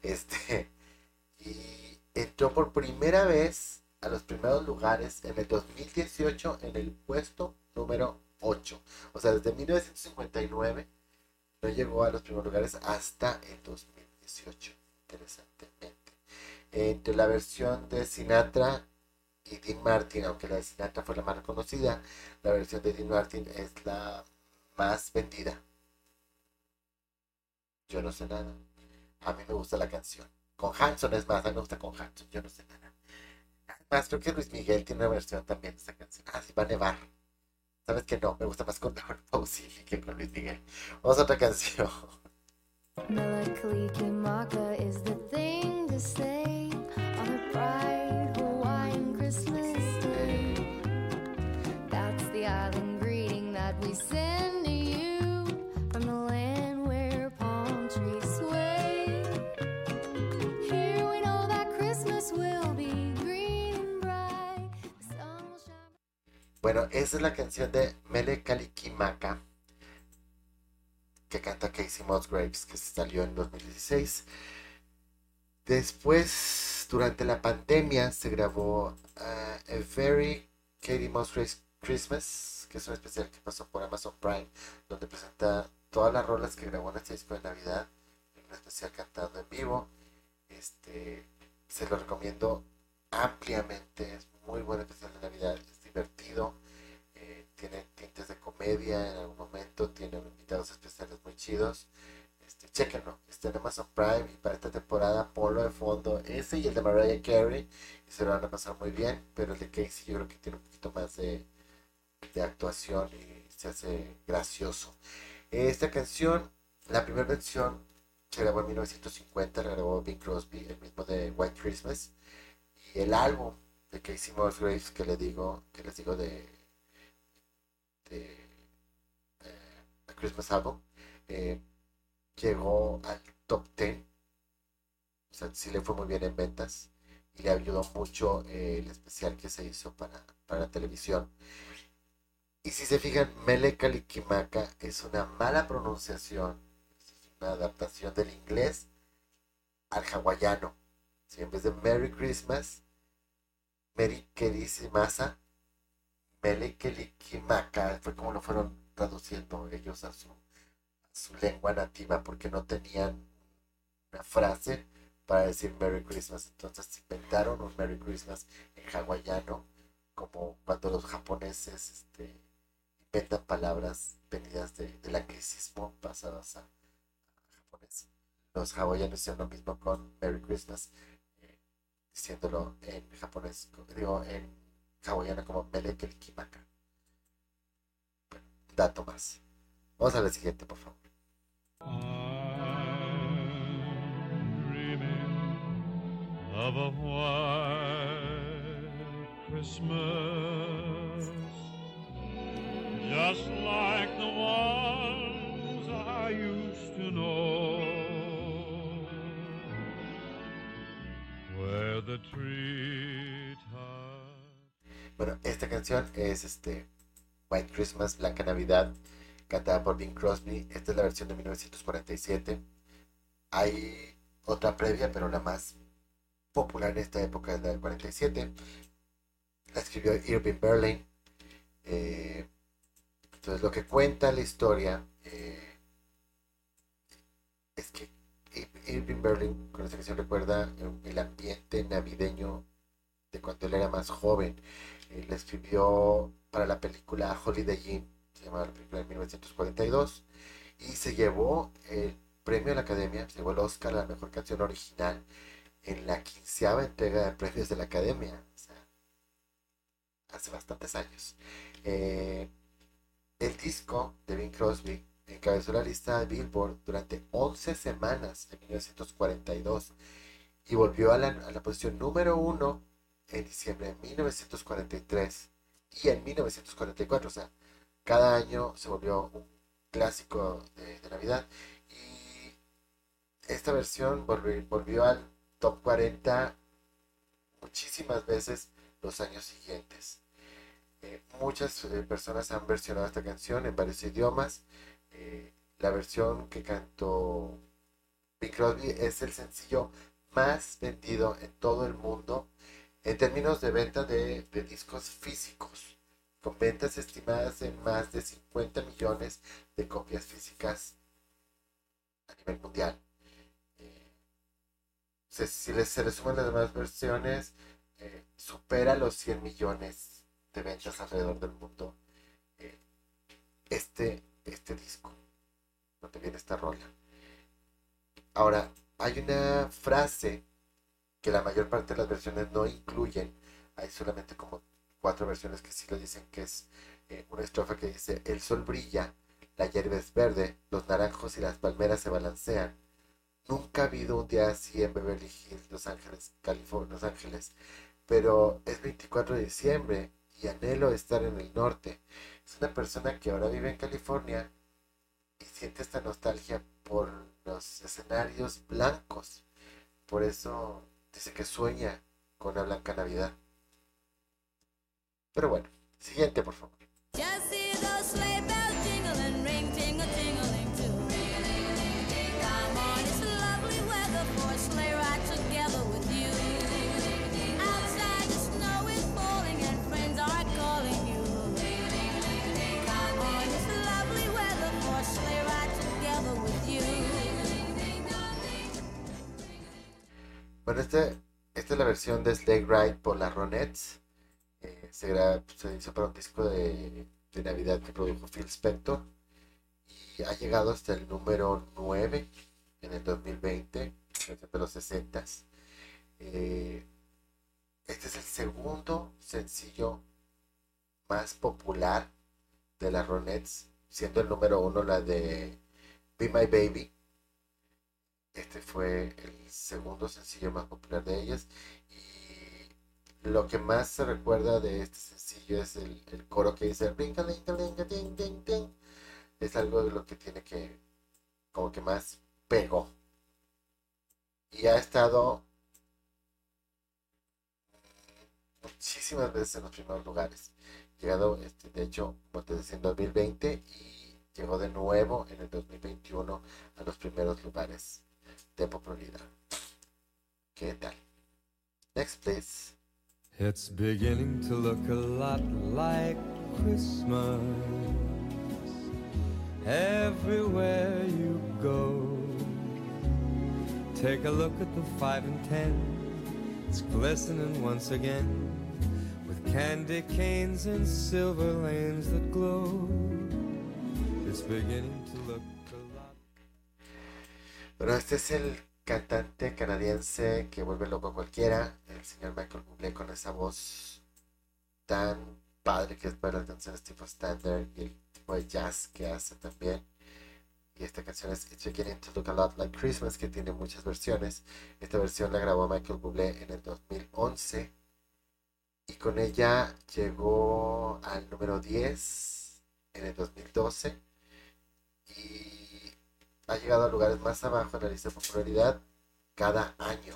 Y entró por primera vez a los primeros lugares en el 2018 en el puesto número 8. O sea, desde 1959 no llegó a los primeros lugares hasta el 2018. Interesantemente. Entre la versión de Sinatra y Dean Martin, aunque la de Sinatra fue la más reconocida, la versión de Dean Martin es la más vendida. Yo no sé nada. A mí me gusta la canción. Con Hanson es más, a mí me gusta con Hanson. Yo no sé nada. Además, creo que Luis Miguel tiene una versión también de esta canción. Sí, va a nevar. ¿Sabes que no? Me gusta más con Laura Pausini que con Luis Miguel. Vamos a otra canción. Melakaliki-maka is the thing to say on a bright Hawaiian Christmas day. That's the island greeting that we send to you from the land where palm trees sway. Here we know that Christmas will be green and bright. The sun will shine. Bueno, esa es la canción de Mele Kalikimaka que canta Casey Musgraves, que salió en 2016. Después, durante la pandemia, se grabó A Very Katie Musgraves Christmas, que es un especial que pasó por Amazon Prime, donde presenta todas las rolas que grabó en este disco de Navidad, en un especial cantando en vivo. Se lo recomiendo ampliamente, es muy buen especial de Navidad, es divertido. Tiene tintes de comedia en algún momento, tiene invitados especiales muy chidos. Chéquenlo, está en Amazon Prime y para esta temporada ponlo de fondo ese y el de Mariah Carey y se lo van a pasar muy bien, pero el de Casey yo creo que tiene un poquito más de actuación y se hace gracioso. Esta canción, la primera versión se grabó en 1950, la grabó Bing Crosby, el mismo de White Christmas, y el álbum de Casey Musgraves que les digo de A Christmas Album, llegó al top 10. O sea, sí le fue muy bien en ventas y le ayudó mucho el especial que se hizo para la televisión. Y si se fijan, Mele Kalikimaka es una mala pronunciación, es una adaptación del inglés al hawaiano. Si en vez de Merry Christmas, Merry Kerismasa, Mele Kalikimaka fue como lo fueron traduciendo ellos a su lengua nativa, porque no tenían una frase para decir Merry Christmas. Entonces inventaron un Merry Christmas en hawaiano, como cuando los japoneses inventan palabras venidas del anglicismo pasadas a japonés. Los hawaianos hicieron lo mismo con Merry Christmas, diciéndolo en japonés, en hawaiano como Mele Kalikimaka. Bueno, dato más. Vamos a la siguiente, por favor. I'm dreaming of a white Christmas, just like the ones I used to know, where the treetops. Bueno, esta canción es White Christmas, Blanca Navidad, cantada por Bing Crosby. Esta es la versión de 1947. Hay otra previa, pero la más popular en esta época es la del 47. La escribió Irving Berlin. Entonces lo que cuenta la historia es que Irving Berlin con esta canción recuerda el ambiente navideño de cuando él era más joven. La escribió para la película Holiday Inn, se llamaba la película de 1942, y se llevó el premio de la Academia, se llevó el Oscar a la mejor canción original en la 15ª entrega de premios de la Academia, o sea, hace bastantes años. El disco de Bing Crosby encabezó la lista de Billboard durante 11 semanas en 1942 y volvió a la posición número 1 en diciembre de 1943 y en 1944. O sea, cada año se volvió un clásico de Navidad. Y esta versión volvió al top 40 muchísimas veces los años siguientes. Muchas personas han versionado esta canción en varios idiomas. La versión que cantó Bing Crosby es el sencillo más vendido en todo el mundo en términos de venta de discos físicos, con ventas estimadas en más de 50 millones de copias físicas a nivel mundial. Si se le suman las demás versiones, supera los 100 millones de ventas alrededor del mundo este disco, donde viene esta rola. Ahora, hay una frase que la mayor parte de las versiones no incluyen. Hay solamente como 4 versiones que sí lo dicen, que es una estrofa que dice: el sol brilla, la hierba es verde, los naranjos y las palmeras se balancean. Nunca ha habido un día así en Beverly Hills, Los Ángeles, California, Los Ángeles, pero es 24 de diciembre y anhelo estar en el norte. Es una persona que ahora vive en California y siente esta nostalgia por los escenarios blancos. Por eso dice que sueña con una blanca Navidad. Pero bueno, siguiente, por favor. Just see those sleigh bells jingling, ring, tingle, tingling too. Come on, it's lovely weather for a sleigh ride together with you. Outside the snow is falling and friends are calling you. Come on, it's lovely weather for a sleigh ride together with you. Bueno, esta es la versión de Sleigh Ride por las Ronettes. Se hizo para un disco de Navidad que produjo Phil Spector y ha llegado hasta el número 9 en el 2020, de los 60s. Este es el segundo sencillo más popular de las Ronettes, siendo el número 1 la de Be My Baby. Este fue el segundo sencillo más popular de ellas, y lo que más se recuerda de este sencillo es el coro que dice ring-a-ling-a-ling-a-ting-ting-ting. Es algo de lo que tiene que, como que más pegó, y ha estado muchísimas veces en los primeros lugares, llegado de hecho, como te decía, en 2020, y llegó de nuevo en el 2021 a los primeros lugares de popularidad. ¿Qué tal? Next, please. It's beginning to look a lot like Christmas everywhere you go. Take a look at the 5 and 10. It's glistening once again with candy canes and silver lanes that glow. It's beginning to look a lot. Bueno, este es el cantante canadiense que vuelve loco a cualquiera, el señor Michael Bublé, con esa voz tan padre que es para las canciones tipo standard y el tipo de jazz que hace también. Y esta canción es It's Beginning to Look a Lot Like Christmas, que tiene muchas versiones. Esta versión la grabó Michael Bublé en el 2011 y con ella llegó al número 10 en el 2012 y ha llegado a lugares más abajo en la lista de popularidad cada año.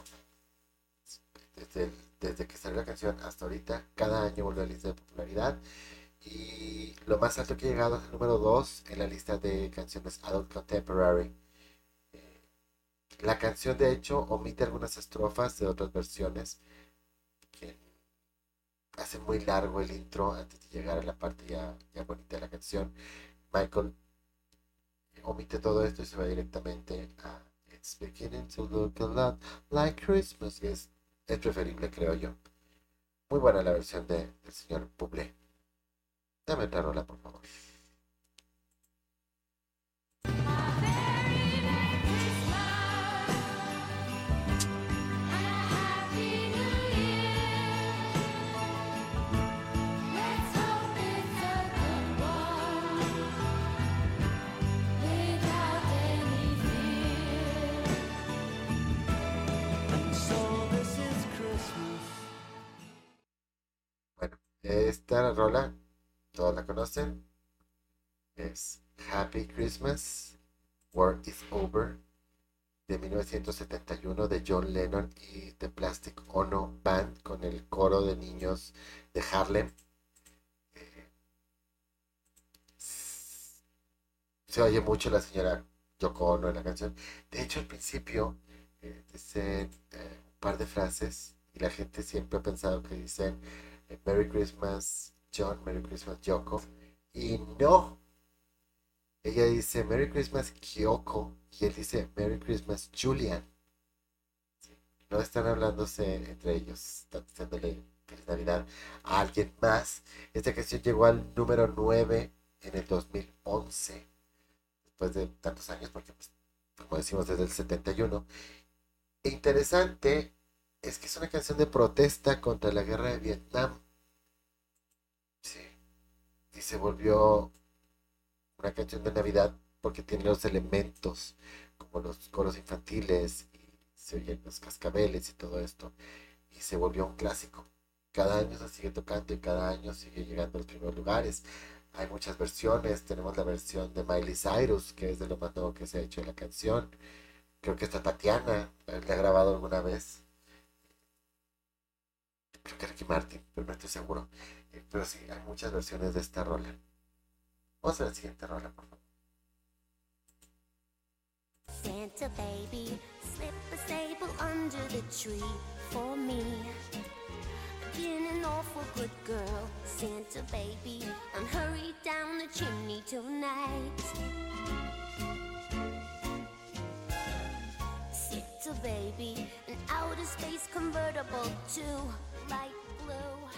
Desde que salió la canción hasta ahorita, cada año vuelve a la lista de popularidad. Y lo más alto que ha llegado es el número 2 en la lista de canciones Adult Contemporary. La canción de hecho omite algunas estrofas de otras versiones que hace muy largo el intro antes de llegar a la parte ya bonita de la canción. Michael omite todo esto y se va directamente a It's beginning to look a lot like Christmas. Y es preferible, creo yo. Muy buena la versión del señor Bublé. Dame otra rola, por favor. Bueno, esta rola, todos la conocen, es Happy Christmas, War is Over, de 1971 de John Lennon y The Plastic Ono Band con el coro de niños de Harlem. Se oye mucho la señora Yoko Ono en la canción. De hecho, al principio dicen un par de frases y la gente siempre ha pensado que dicen Merry Christmas John, Merry Christmas Yoko. Y no, ella dice Merry Christmas Kyoko y él dice Merry Christmas Julian. Sí, no están hablándose entre ellos, están diciéndole Feliz Navidad a alguien más. Esta canción llegó al número 9 en el 2011, después de tantos años, porque pues, como decimos desde el 71. E interesante es que es una canción de protesta contra la guerra de Vietnam. Sí. Y se volvió una canción de Navidad porque tiene los elementos como los coros infantiles y se oyen los cascabeles y todo esto. Y se volvió un clásico. Cada año se sigue tocando y cada año sigue llegando a los primeros lugares. Hay muchas versiones. Tenemos la versión de Miley Cyrus, que es de lo más nuevo que se ha hecho de la canción. Creo que esta Tatiana la ha grabado alguna vez. Creo que Ricky Martin, pero no estoy seguro. Pero sí, hay muchas versiones de esta rola. Vamos a la siguiente rola, por favor. Santa baby, slip a sable under the tree for me. Been an awful good girl, Santa baby, and hurry down the chimney tonight. Santa baby, an outer space convertible to light blue.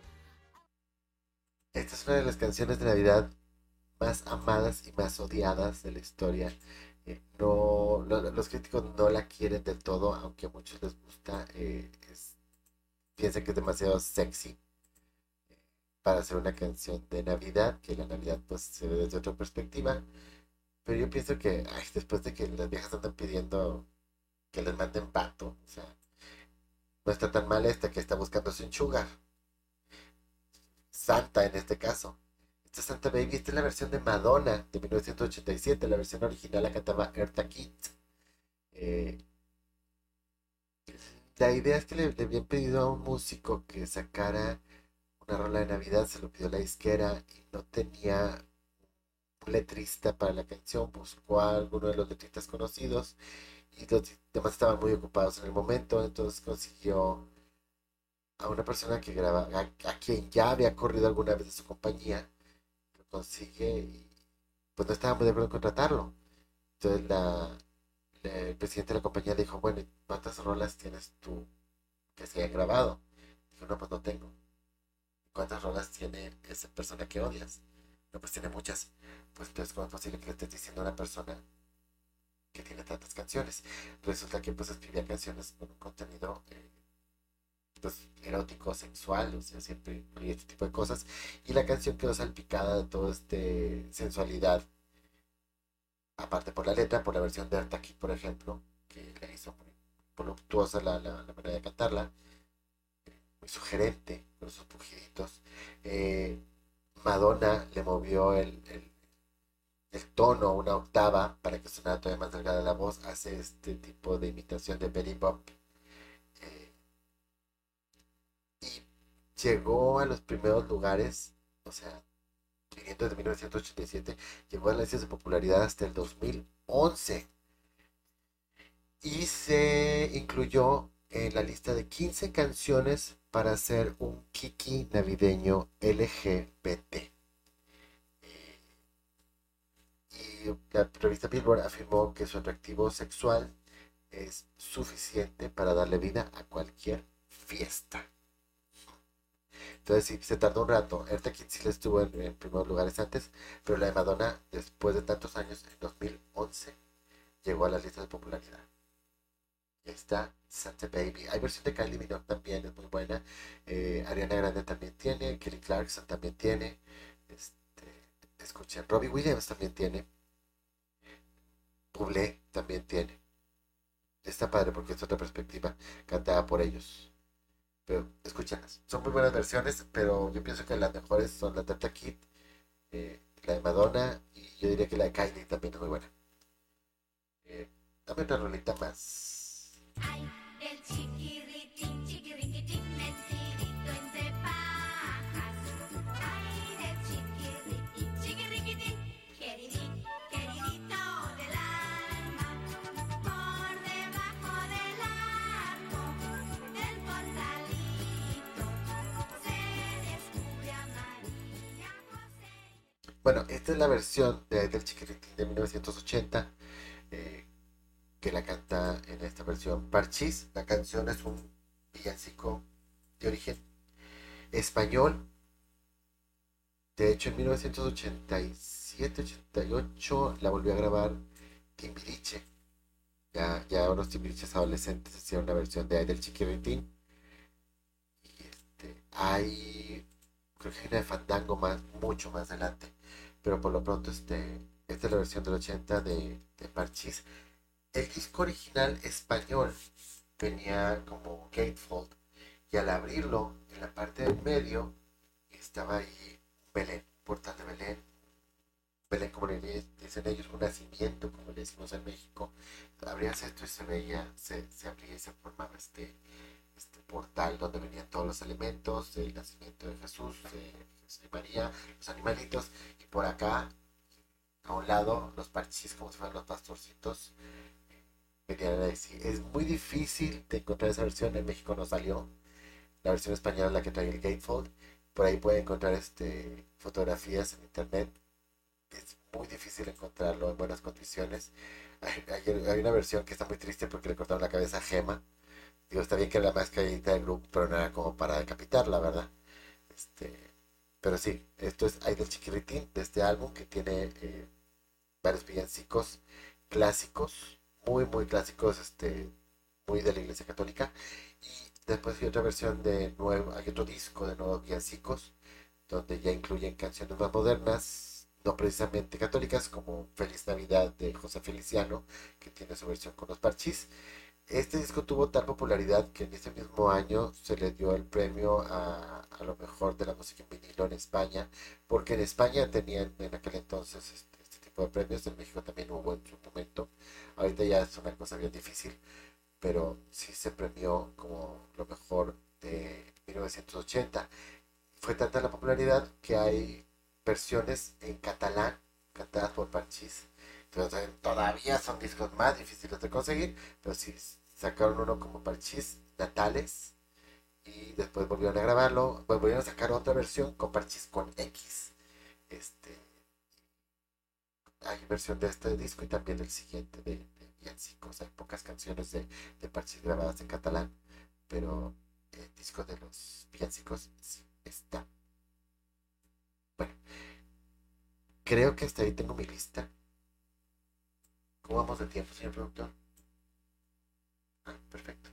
Esta es una de las canciones de Navidad más amadas y más odiadas de la historia. Los críticos no la quieren del todo, aunque a muchos les gusta. Piensan que es demasiado sexy para hacer una canción de Navidad, que la Navidad pues se ve desde otra perspectiva. Pero yo pienso que después de que las viejas andan pidiendo que les manden pato, o sea, no está tan mal esta que está buscando su sugar. Santa en este caso. Esta Santa Baby, esta es la versión de Madonna de 1987. La versión original la cantaba Eartha Kitt. La idea es que le habían pedido a un músico que sacara una rola de Navidad, se lo pidió la disquera y no tenía un letrista para la canción. Buscó a alguno de los letristas conocidos y los demás estaban muy ocupados en el momento, entonces consiguió a una persona que graba, a quien ya había corrido alguna vez de su compañía, lo consigue y pues no estaba muy de acuerdo en contratarlo. Entonces el presidente de la compañía le dijo, bueno, ¿cuántas rolas tienes tú que se hayan grabado? Dijo, no, pues no tengo. ¿Cuántas rolas tiene esa persona que odias? No, pues tiene muchas. Pues entonces, ¿cómo es posible que le estés diciendo a una persona que tiene tantas canciones? Resulta que pues escribía canciones con un contenido pues erótico, sexual, o sea, siempre incluía este tipo de cosas. Y la canción quedó salpicada de toda sensualidad, aparte por la letra, por la versión de Artaki, por ejemplo, que le hizo muy voluptuosa la manera de cantarla, muy sugerente, con sus pujiditos. Madonna le movió el tono una octava para que sonara todavía más delgada la voz, hace este tipo de imitación de Betty Boop. Y llegó a los primeros lugares, o sea, viniendo desde 1987, llegó a las listas de popularidad hasta el 2011 y se incluyó en la lista de 15 canciones para hacer un Kiki navideño LGBT. Y la revista Billboard afirmó que su atractivo sexual es suficiente para darle vida a cualquier fiesta. Entonces sí, se tardó un rato. Eartha Kitt sí estuvo en primeros lugares antes, pero la de Madonna, después de tantos años, en 2011, llegó a las listas de popularidad. Y ahí está Santa Baby. Hay versión de Kylie Minogue también, es muy buena. Ariana Grande también tiene. Kelly Clarkson también tiene. Escuchen, Robbie Williams también tiene. Bublé también tiene. Está padre porque es otra perspectiva cantada por ellos. Pero escúchenlas. Son muy buenas versiones, pero yo pienso que las mejores son la de Eartha Kitt, la de Madonna y yo diría que la de Kylie también es muy buena. Dame otra rolita más. Ay, el chiquirritín, chiquiriquitín, metidito entre pajas. Ay, del chiquirritín, chiquiriquitín, queridito del alma. Por debajo del arco del portalito se descubre a María José. Bueno, esta es la versión del Chiquiritín de 1980, que la canta en esta versión Parchís. La canción es un villancico de origen español. De hecho, en 1987-88 la volvió a grabar Timbiriche. Ya unos Timbiriches adolescentes hicieron una versión de Ay del Chiquiritín. Y creo que hay una de Fandango mucho más adelante. Pero por lo pronto, esta es la versión del 80 de Parchís. El disco original español venía como gatefold y al abrirlo, en la parte del medio estaba ahí Belén, portal de Belén. Belén, como le dicen ellos, un nacimiento, como le decimos en México. Abrías esto y se veía, se abría y se formaba este portal donde venían todos los elementos del nacimiento de Jesús, de María, los animalitos, y por acá, a un lado, los parchís como si fueran los pastorcitos. Es muy difícil de encontrar esa versión, en México no salió. La versión española es la que trae el gatefold. Por ahí pueden encontrar fotografías en internet. Es muy difícil encontrarlo en buenas condiciones. Hay una versión que está muy triste porque le cortaron la cabeza a Gema. Digo, está bien que era la más calladita del grupo, pero no era como para decapitarla, ¿verdad? Pero sí, esto es Ay del Chiquiritín, de este álbum que tiene varios villancicos clásicos, muy muy clásicos, muy de la Iglesia Católica. Y después hay otra versión hay otro disco de nuevos villancicos, donde ya incluyen canciones más modernas, no precisamente católicas, como Feliz Navidad de José Feliciano, que tiene su versión con los Parchís. Este disco tuvo tal popularidad que en ese mismo año se le dio el premio a lo mejor de la música en vinilo en España, porque en España tenían en aquel entonces este tipo de premios. En México también hubo en su momento. Ahorita ya es una cosa bien difícil, pero sí se premió como lo mejor de 1980. Fue tanta la popularidad que hay versiones en catalán cantadas por Parchís. Entonces todavía son discos más difíciles de conseguir, pero sí sacaron uno como Parchís Natales y después volvieron a grabarlo, volvieron a sacar otra versión con Parchís con X. Hay versión de este disco y también del siguiente de villancicos. Hay pocas canciones de Parchís grabadas en catalán, pero el disco de los villancicos sí está. Bueno, creo que hasta ahí tengo mi lista. ¿Cómo vamos de tiempo, señor productor? Perfecto.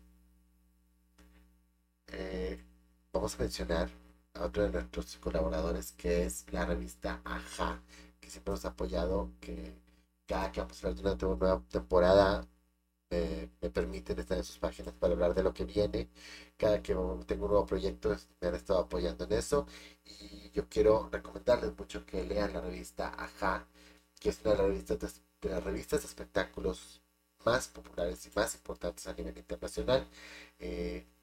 Vamos a mencionar a otro de nuestros colaboradores, que es la revista Ajá, que siempre nos ha apoyado, que cada que vamos a hablar durante una nueva temporada me permiten estar en sus páginas para hablar de lo que viene. Cada que tengo un nuevo proyecto me han estado apoyando en eso, y yo quiero recomendarles mucho que lean la revista Ajá, que es una de las revistas de espectáculos más populares y más importantes a nivel internacional,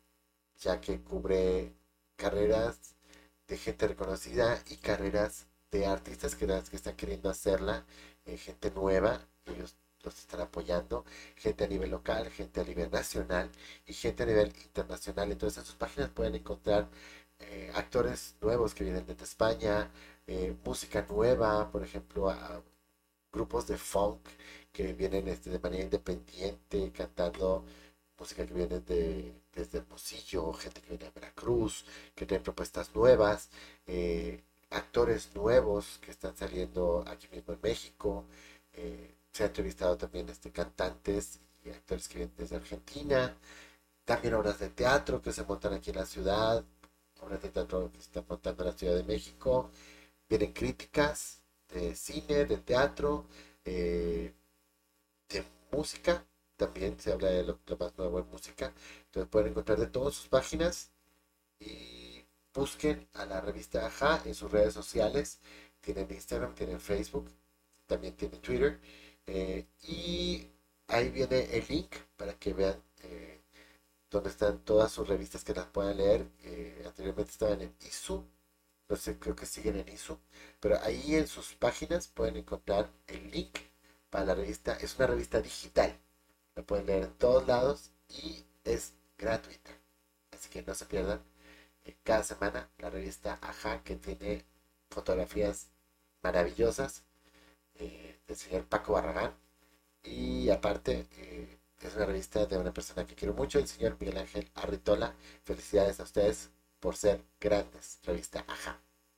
ya que cubre carreras de gente reconocida y carreras de artistas que están queriendo hacerla, gente nueva, ellos los están apoyando, gente a nivel local, gente a nivel nacional y gente a nivel internacional. Entonces en sus páginas pueden encontrar actores nuevos que vienen desde España, música nueva, por ejemplo, a grupos de funk que vienen de manera independiente, cantando música que viene desde Hermosillo, gente que viene de Veracruz, que tienen propuestas nuevas, actores nuevos que están saliendo aquí mismo en México. Se ha entrevistado también cantantes y actores que vienen desde Argentina. También obras de teatro que se montan aquí en la ciudad, obras de teatro que se están montando en la Ciudad de México. Vienen críticas de cine, de teatro, de música. También se habla de lo más nuevo en música. Entonces pueden encontrar de todas sus páginas y busquen a la revista Ajá en sus redes sociales. Tienen Instagram, tienen Facebook, también tienen Twitter. Y ahí viene el link para que vean donde están todas sus revistas que las puedan leer. Anteriormente estaban en ISU, no sé, creo que siguen en ISU, pero ahí en sus páginas pueden encontrar el link para la revista. Es una revista digital, la pueden leer en todos lados y es gratuita, así que no se pierdan cada semana la revista Ajá, que tiene fotografías maravillosas del señor Paco Barragán, y aparte es una revista de una persona que quiero mucho, el señor Miguel Ángel Arritola. Felicidades a ustedes por ser grandes. Revista Ajá.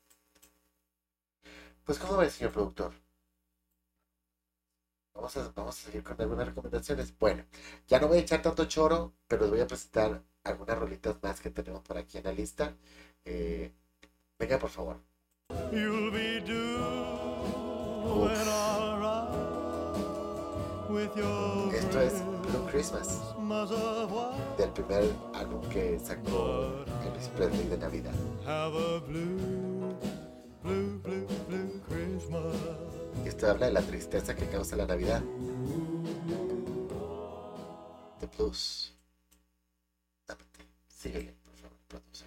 Pues, ¿cómo ves, señor productor? Vamos a seguir con algunas recomendaciones. Bueno, ya no voy a echar tanto choro, pero les voy a presentar algunas rolitas más que tenemos por aquí en la lista. Venga, por favor. You'll be doing alright with your Esto es Blue Christmas, Christmas of white. del primer álbum que sacó Elvis Presley de Navidad. Have a blue, blue, blue, blue Christmas. Y esto habla de la tristeza que causa la Navidad. The Blues. Síguele, por favor, producer.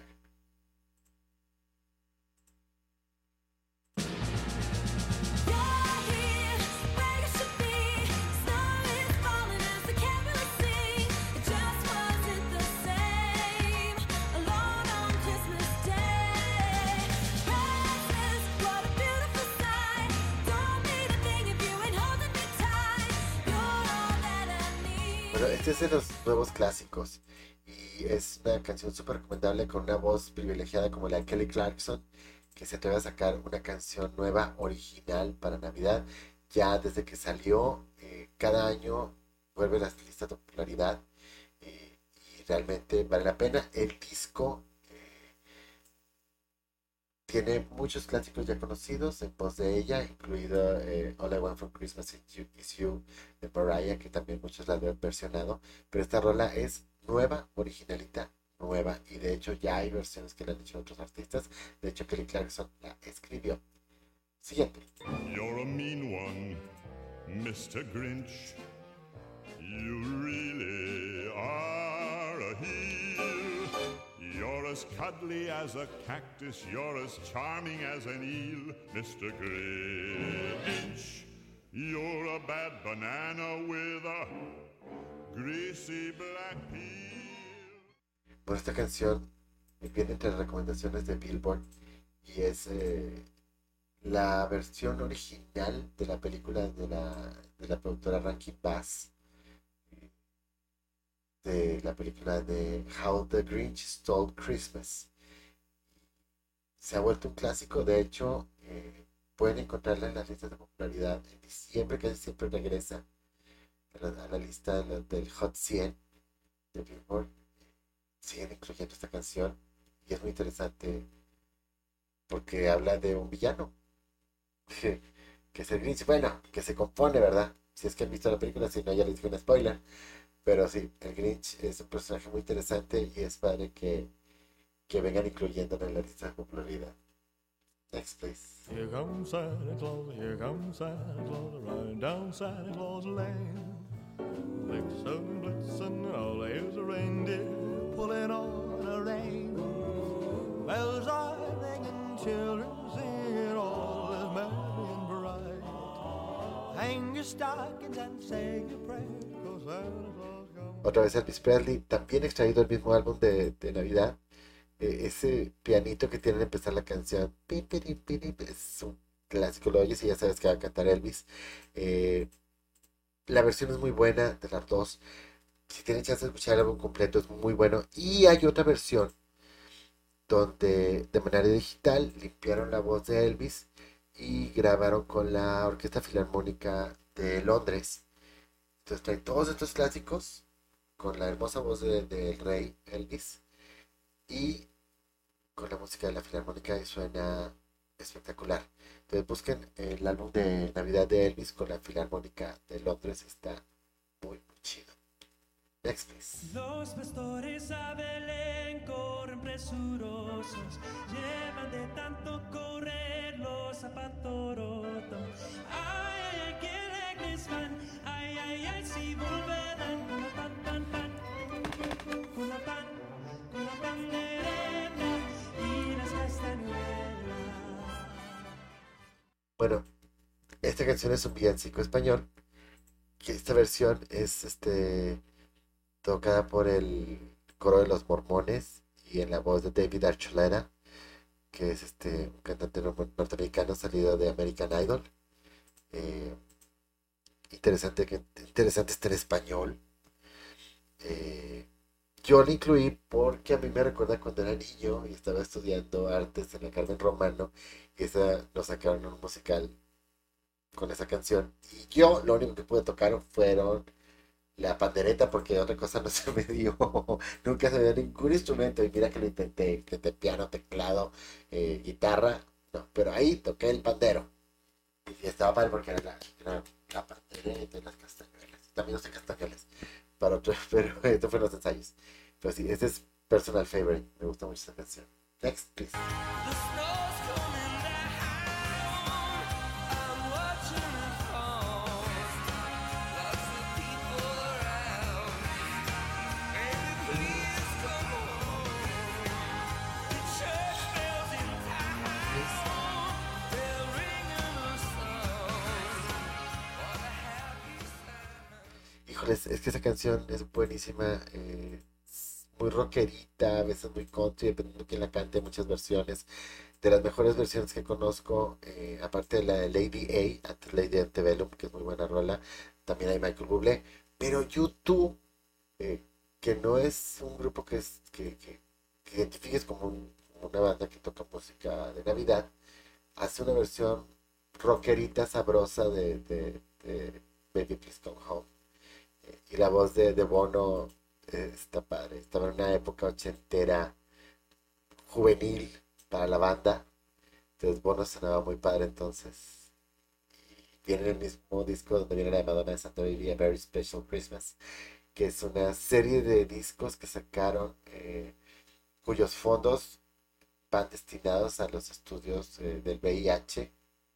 Bueno, este es de los nuevos clásicos y es una canción súper recomendable con una voz privilegiada como la de Kelly Clarkson, que se atreve a sacar una canción nueva, original para Navidad. Ya desde que salió, cada año vuelve a las listas de popularidad y realmente vale la pena. El disco tiene muchos clásicos ya conocidos en voz de ella, incluido All I Want for Christmas Is You de Mariah, que también muchos la han versionado, pero esta rola es nueva, originalita, nueva, y de hecho ya hay versiones que la han hecho otros artistas. De hecho, Kelly Clarkson la escribió. Siguiente. You're a mean one, Mr. Grinch. You really are a heel. You're as cuddly as a cactus, you're as charming as an eel, Mr. Grinch. You're a bad banana with a greasy black peel. Bueno, esta canción viene entre las recomendaciones de Billboard y es la versión original de la película de la productora Rankin Bass, de la película de How the Grinch Stole Christmas. Se ha vuelto un clásico, de hecho, pueden encontrarla en las listas de popularidad en diciembre, que siempre regresa a la lista del Hot 100 de Billboard. Siguen incluyendo esta canción y es muy interesante porque habla de un villano que es el Grinch. Bueno, que se compone, ¿verdad? Si es que han visto la película, si no, ya les dije un spoiler. Pero sí, el Grinch es un personaje muy interesante y es padre que vengan incluyéndolo en la lista de popularidad. Next, please. Here comes Santa Claus, riding down Santa Claus Lane. Blitzen, blitzen, all there's a reindeer pulling on a rein. Bells are ringing, children singing, all is hang your stockings and say your prayers, 'cause Santa Claus comes. Otra vez Elvis Presley, también extraído del mismo álbum de Navidad. Ese pianito que tiene al empezar la canción, pi, piri, piri, es un clásico, lo oyes y ya sabes que va a cantar Elvis. La versión es muy buena de las dos. Si tienen chance de escuchar el álbum completo, es muy bueno. Y hay otra versión donde de manera digital limpiaron la voz de Elvis y grabaron con la Orquesta Filarmónica de Londres. Entonces trae todos estos clásicos con la hermosa voz del rey Elvis y con la música de la Filarmónica y suena espectacular. Entonces busquen el álbum de Navidad de Elvis con la Filarmónica de Londres, está muy chido. Next, please. Los pastores a Belén corren presurosos, llevan de tanto correr los zapatorotos. Ay, ay, ay, qué alegres van, ay, ay, ay, si volverán con la pan, pan, pan, con la pandereta y las castañuelas. Bueno, esta canción es un villancico español, que esta versión es tocada por el coro de los mormones y en la voz de David Archuleta, que es un cantante norteamericano salido de American Idol. Interesante está en español. Yo lo incluí porque a mí me recuerda cuando era niño y estaba estudiando artes en el Carmen Romano y nos sacaron un musical con esa canción y yo lo único que pude tocar fueron la pandereta porque otra cosa no se me dio. Nunca se me dio ningún instrumento y mira que lo intenté piano, teclado, guitarra, no, pero ahí toqué el pandero y estaba padre porque era la pandereta y las castañuelas, también no sé castañuelas pero esto fue los ensayos, pero sí, este es personal favorite, me gusta mucho esta canción. Next, please. The snow's coming down, I'm watching it fall. Lots of people around, baby, please come home. The church bells in town, they're ringing a song for the happy Santa. Híjoles, es que esa canción es buenísima, es muy rockerita, a veces muy country, dependiendo de quién la cante, muchas versiones. De las mejores versiones que conozco, aparte de la de Lady A, antes Lady Antebellum, que es muy buena rola, también hay Michael Bublé, pero U2, que no es un grupo que identifiques como una banda que toca música de Navidad, hace una versión rockerita sabrosa de Baby Please Come Home. Y la voz de Bono está padre. Estaba en una época ochentera juvenil para la banda. Entonces Bono sonaba muy padre entonces. Y viene el mismo disco donde viene la de Madonna de Santa Baby, A Very Special Christmas, que es una serie de discos que sacaron cuyos fondos van destinados a los estudios del VIH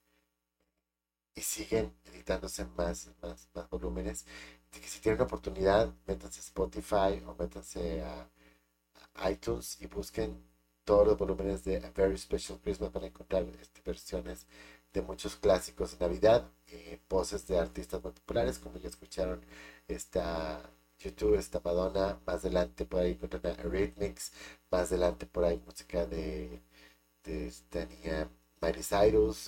y siguen editándose más volúmenes. Así que si tienen oportunidad, métanse a Spotify o métanse a iTunes y busquen todos los volúmenes de A Very Special Christmas para encontrar versiones de muchos clásicos de Navidad, voces de artistas muy populares, como ya escucharon, está YouTube, está Madonna, más adelante por ahí encuentran a Eurythmics, más adelante por ahí música de esta niña Miley Cyrus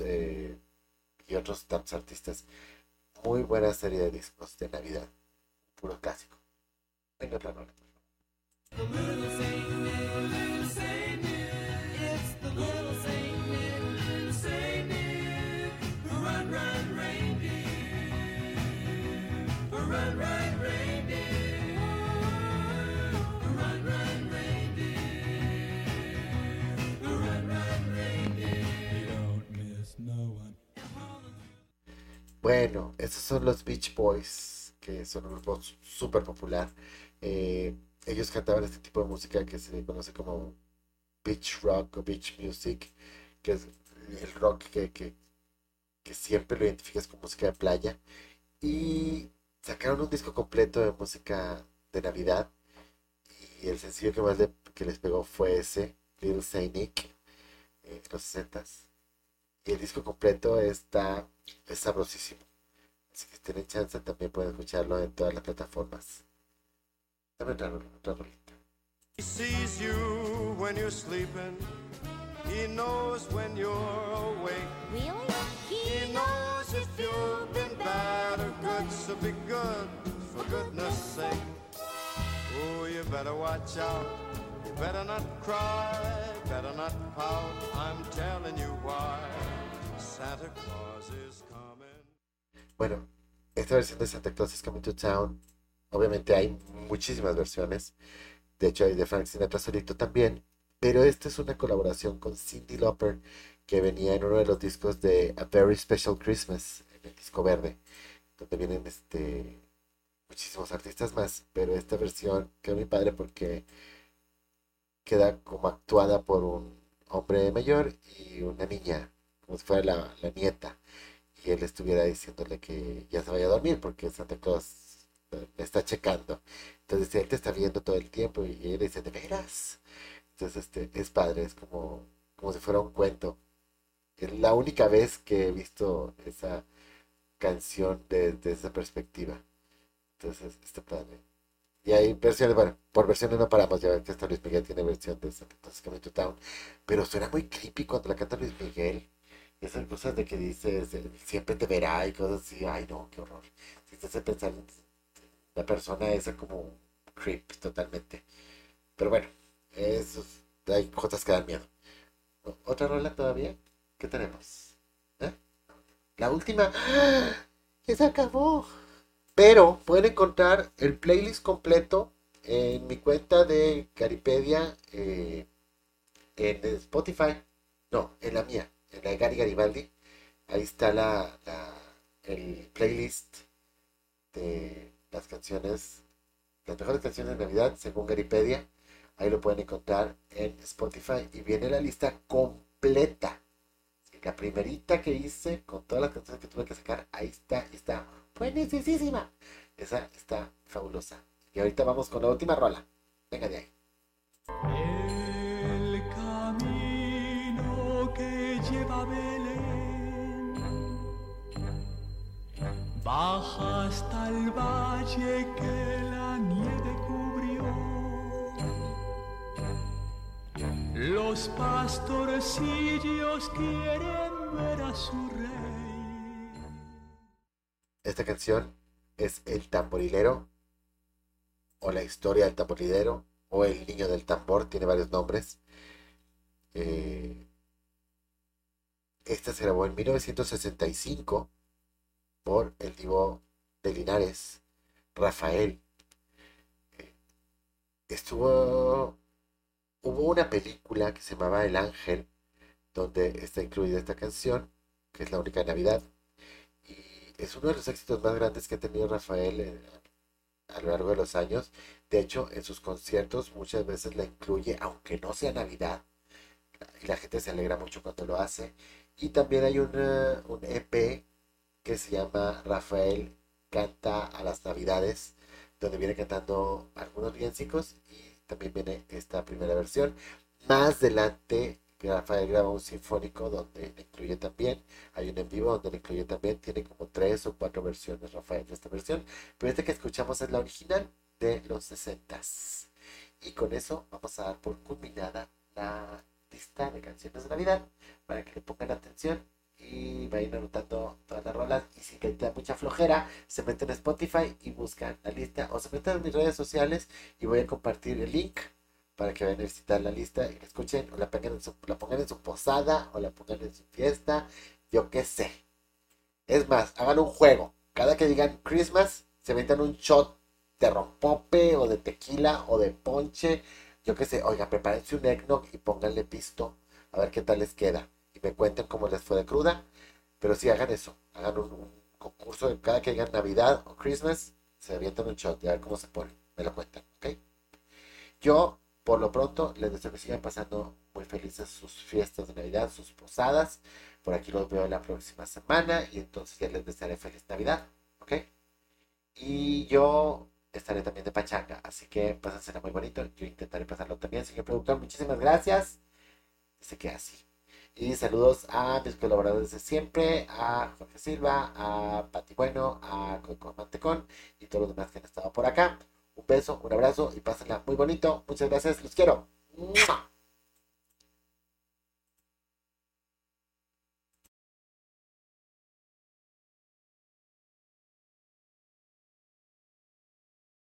y otros tantos artistas. Muy buena serie de discos de Navidad, puro clásico. Venga otra rola. Bueno, esos son los Beach Boys, que son un grupo súper popular. Ellos cantaban este tipo de música que se conoce como beach rock o beach music, que es el rock que siempre lo identificas con música de playa. Y sacaron un disco completo de música de Navidad. Y el sencillo que les pegó fue ese, Little Saint Nick, los 60s. Y el disco completo es sabrosísimo. tienen chance también pueden escucharlo en todas las plataformas. Dame otra rolita. He sees you when you're sleeping. He knows when you're awake. Really? He knows if you've been bad or good, so be good, for goodness sake. Oh, you better watch out. You better not cry, better not pout. I'm telling you why. Santa Claus is coming. Bueno, esta versión de Santa Claus is Coming to Town, obviamente hay muchísimas versiones. De hecho, hay de Frank Sinatra solito también. Pero esta es una colaboración con Cyndi Lauper que venía en uno de los discos de A Very Special Christmas, en el disco verde, donde vienen muchísimos artistas más. Pero esta versión quedó muy padre porque queda como actuada por un hombre mayor y una niña, como si fuera la nieta. Y él estuviera diciéndole que ya se vaya a dormir porque Santa Claus le está checando. Entonces él te está viendo todo el tiempo y él dice, ¿de veras? Entonces es padre, es como si fuera un cuento. Es la única vez que he visto esa canción desde esa perspectiva. Entonces está padre. Y hay versiones, bueno, por versiones no paramos, ya ven que hasta Luis Miguel tiene versión de Santa Claus is Coming to Town. Pero suena muy creepy cuando la canta Luis Miguel. Esas cosas de que dices, siempre te verá y cosas así, ay no, qué horror. Si te hace pensar en la persona esa como un creep totalmente. Pero bueno, hay cosas que dan miedo. ¿Otra rola todavía? ¿Qué tenemos? ¿Eh? La última. ¡Ah! ¡Ya se acabó! Pero pueden encontrar el playlist completo en mi cuenta de Caripedia en Spotify. No, en la mía, en la de Gary Garibaldi. Ahí está el playlist de las canciones, las mejores canciones de Navidad según Garipedia. Ahí lo pueden encontrar en Spotify y viene la lista completa. La primerita que hice con todas las canciones que tuve que sacar, ahí está, y está buenísima. Esa está fabulosa. Y ahorita vamos con la última rola. Venga de ahí. El camino que lleva a Belén baja hasta el valle que la nieve cubrió. Los pastorcillos quieren ver a su rey. Esta canción es El Tamborilero, o La Historia del Tamborilero, o El Niño del Tambor, tiene varios nombres. Esta se grabó en 1965 por el divo de Linares, Rafael. Hubo una película que se llamaba El Ángel, donde está incluida esta canción, que es la única de Navidad. Y es uno de los éxitos más grandes que ha tenido Rafael a lo largo de los años. De hecho, en sus conciertos muchas veces la incluye, aunque no sea Navidad. Y la gente se alegra mucho cuando lo hace. Y también hay un EP que se llama Rafael Canta a las Navidades, donde viene cantando algunos villancicos y también viene esta primera versión. Más adelante Rafael graba un sinfónico donde le incluye también, hay un en vivo donde le incluye también, tiene como 3 o 4 versiones Rafael de esta versión, pero esta que escuchamos es la original de los 60s. Y con eso vamos a dar por culminada la lista de canciones de Navidad, para que le pongan atención y vayan anotando todas las rolas. Y si les da mucha flojera, se meten a Spotify y buscan la lista, o se meten en mis redes sociales y voy a compartir el link para que vayan a visitar la lista y la escuchen, o la pongan en su posada, o la pongan en su fiesta, yo qué sé. Es más, hagan un juego. Cada que digan Christmas, se metan un shot de rompope, o de tequila, o de ponche, yo qué sé. Oiga, prepárense un eggnog y pónganle pisto, a ver qué tal les queda. Y me cuenten cómo les fue de cruda. Pero sí, hagan eso. Hagan un concurso de cada que digan Navidad o Christmas, se avientan un shot y a ver cómo se pone. Me lo cuentan, ¿ok? Yo, por lo pronto, les deseo que sigan pasando muy felices sus fiestas de Navidad, sus posadas. Por aquí los veo la próxima semana y entonces ya les desearé feliz Navidad, ¿ok? Y yo estaré también de pachanga, así que pásensela muy bonito. Yo intentaré pasarlo también, señor productor. Muchísimas gracias. Se queda así. Y saludos a mis colaboradores de siempre, a Jorge Silva, a Pati Bueno, a Coco Mantecón y todos los demás que han estado por acá. Un beso, un abrazo y pásenla muy bonito. Muchas gracias, los quiero. ¡Mua!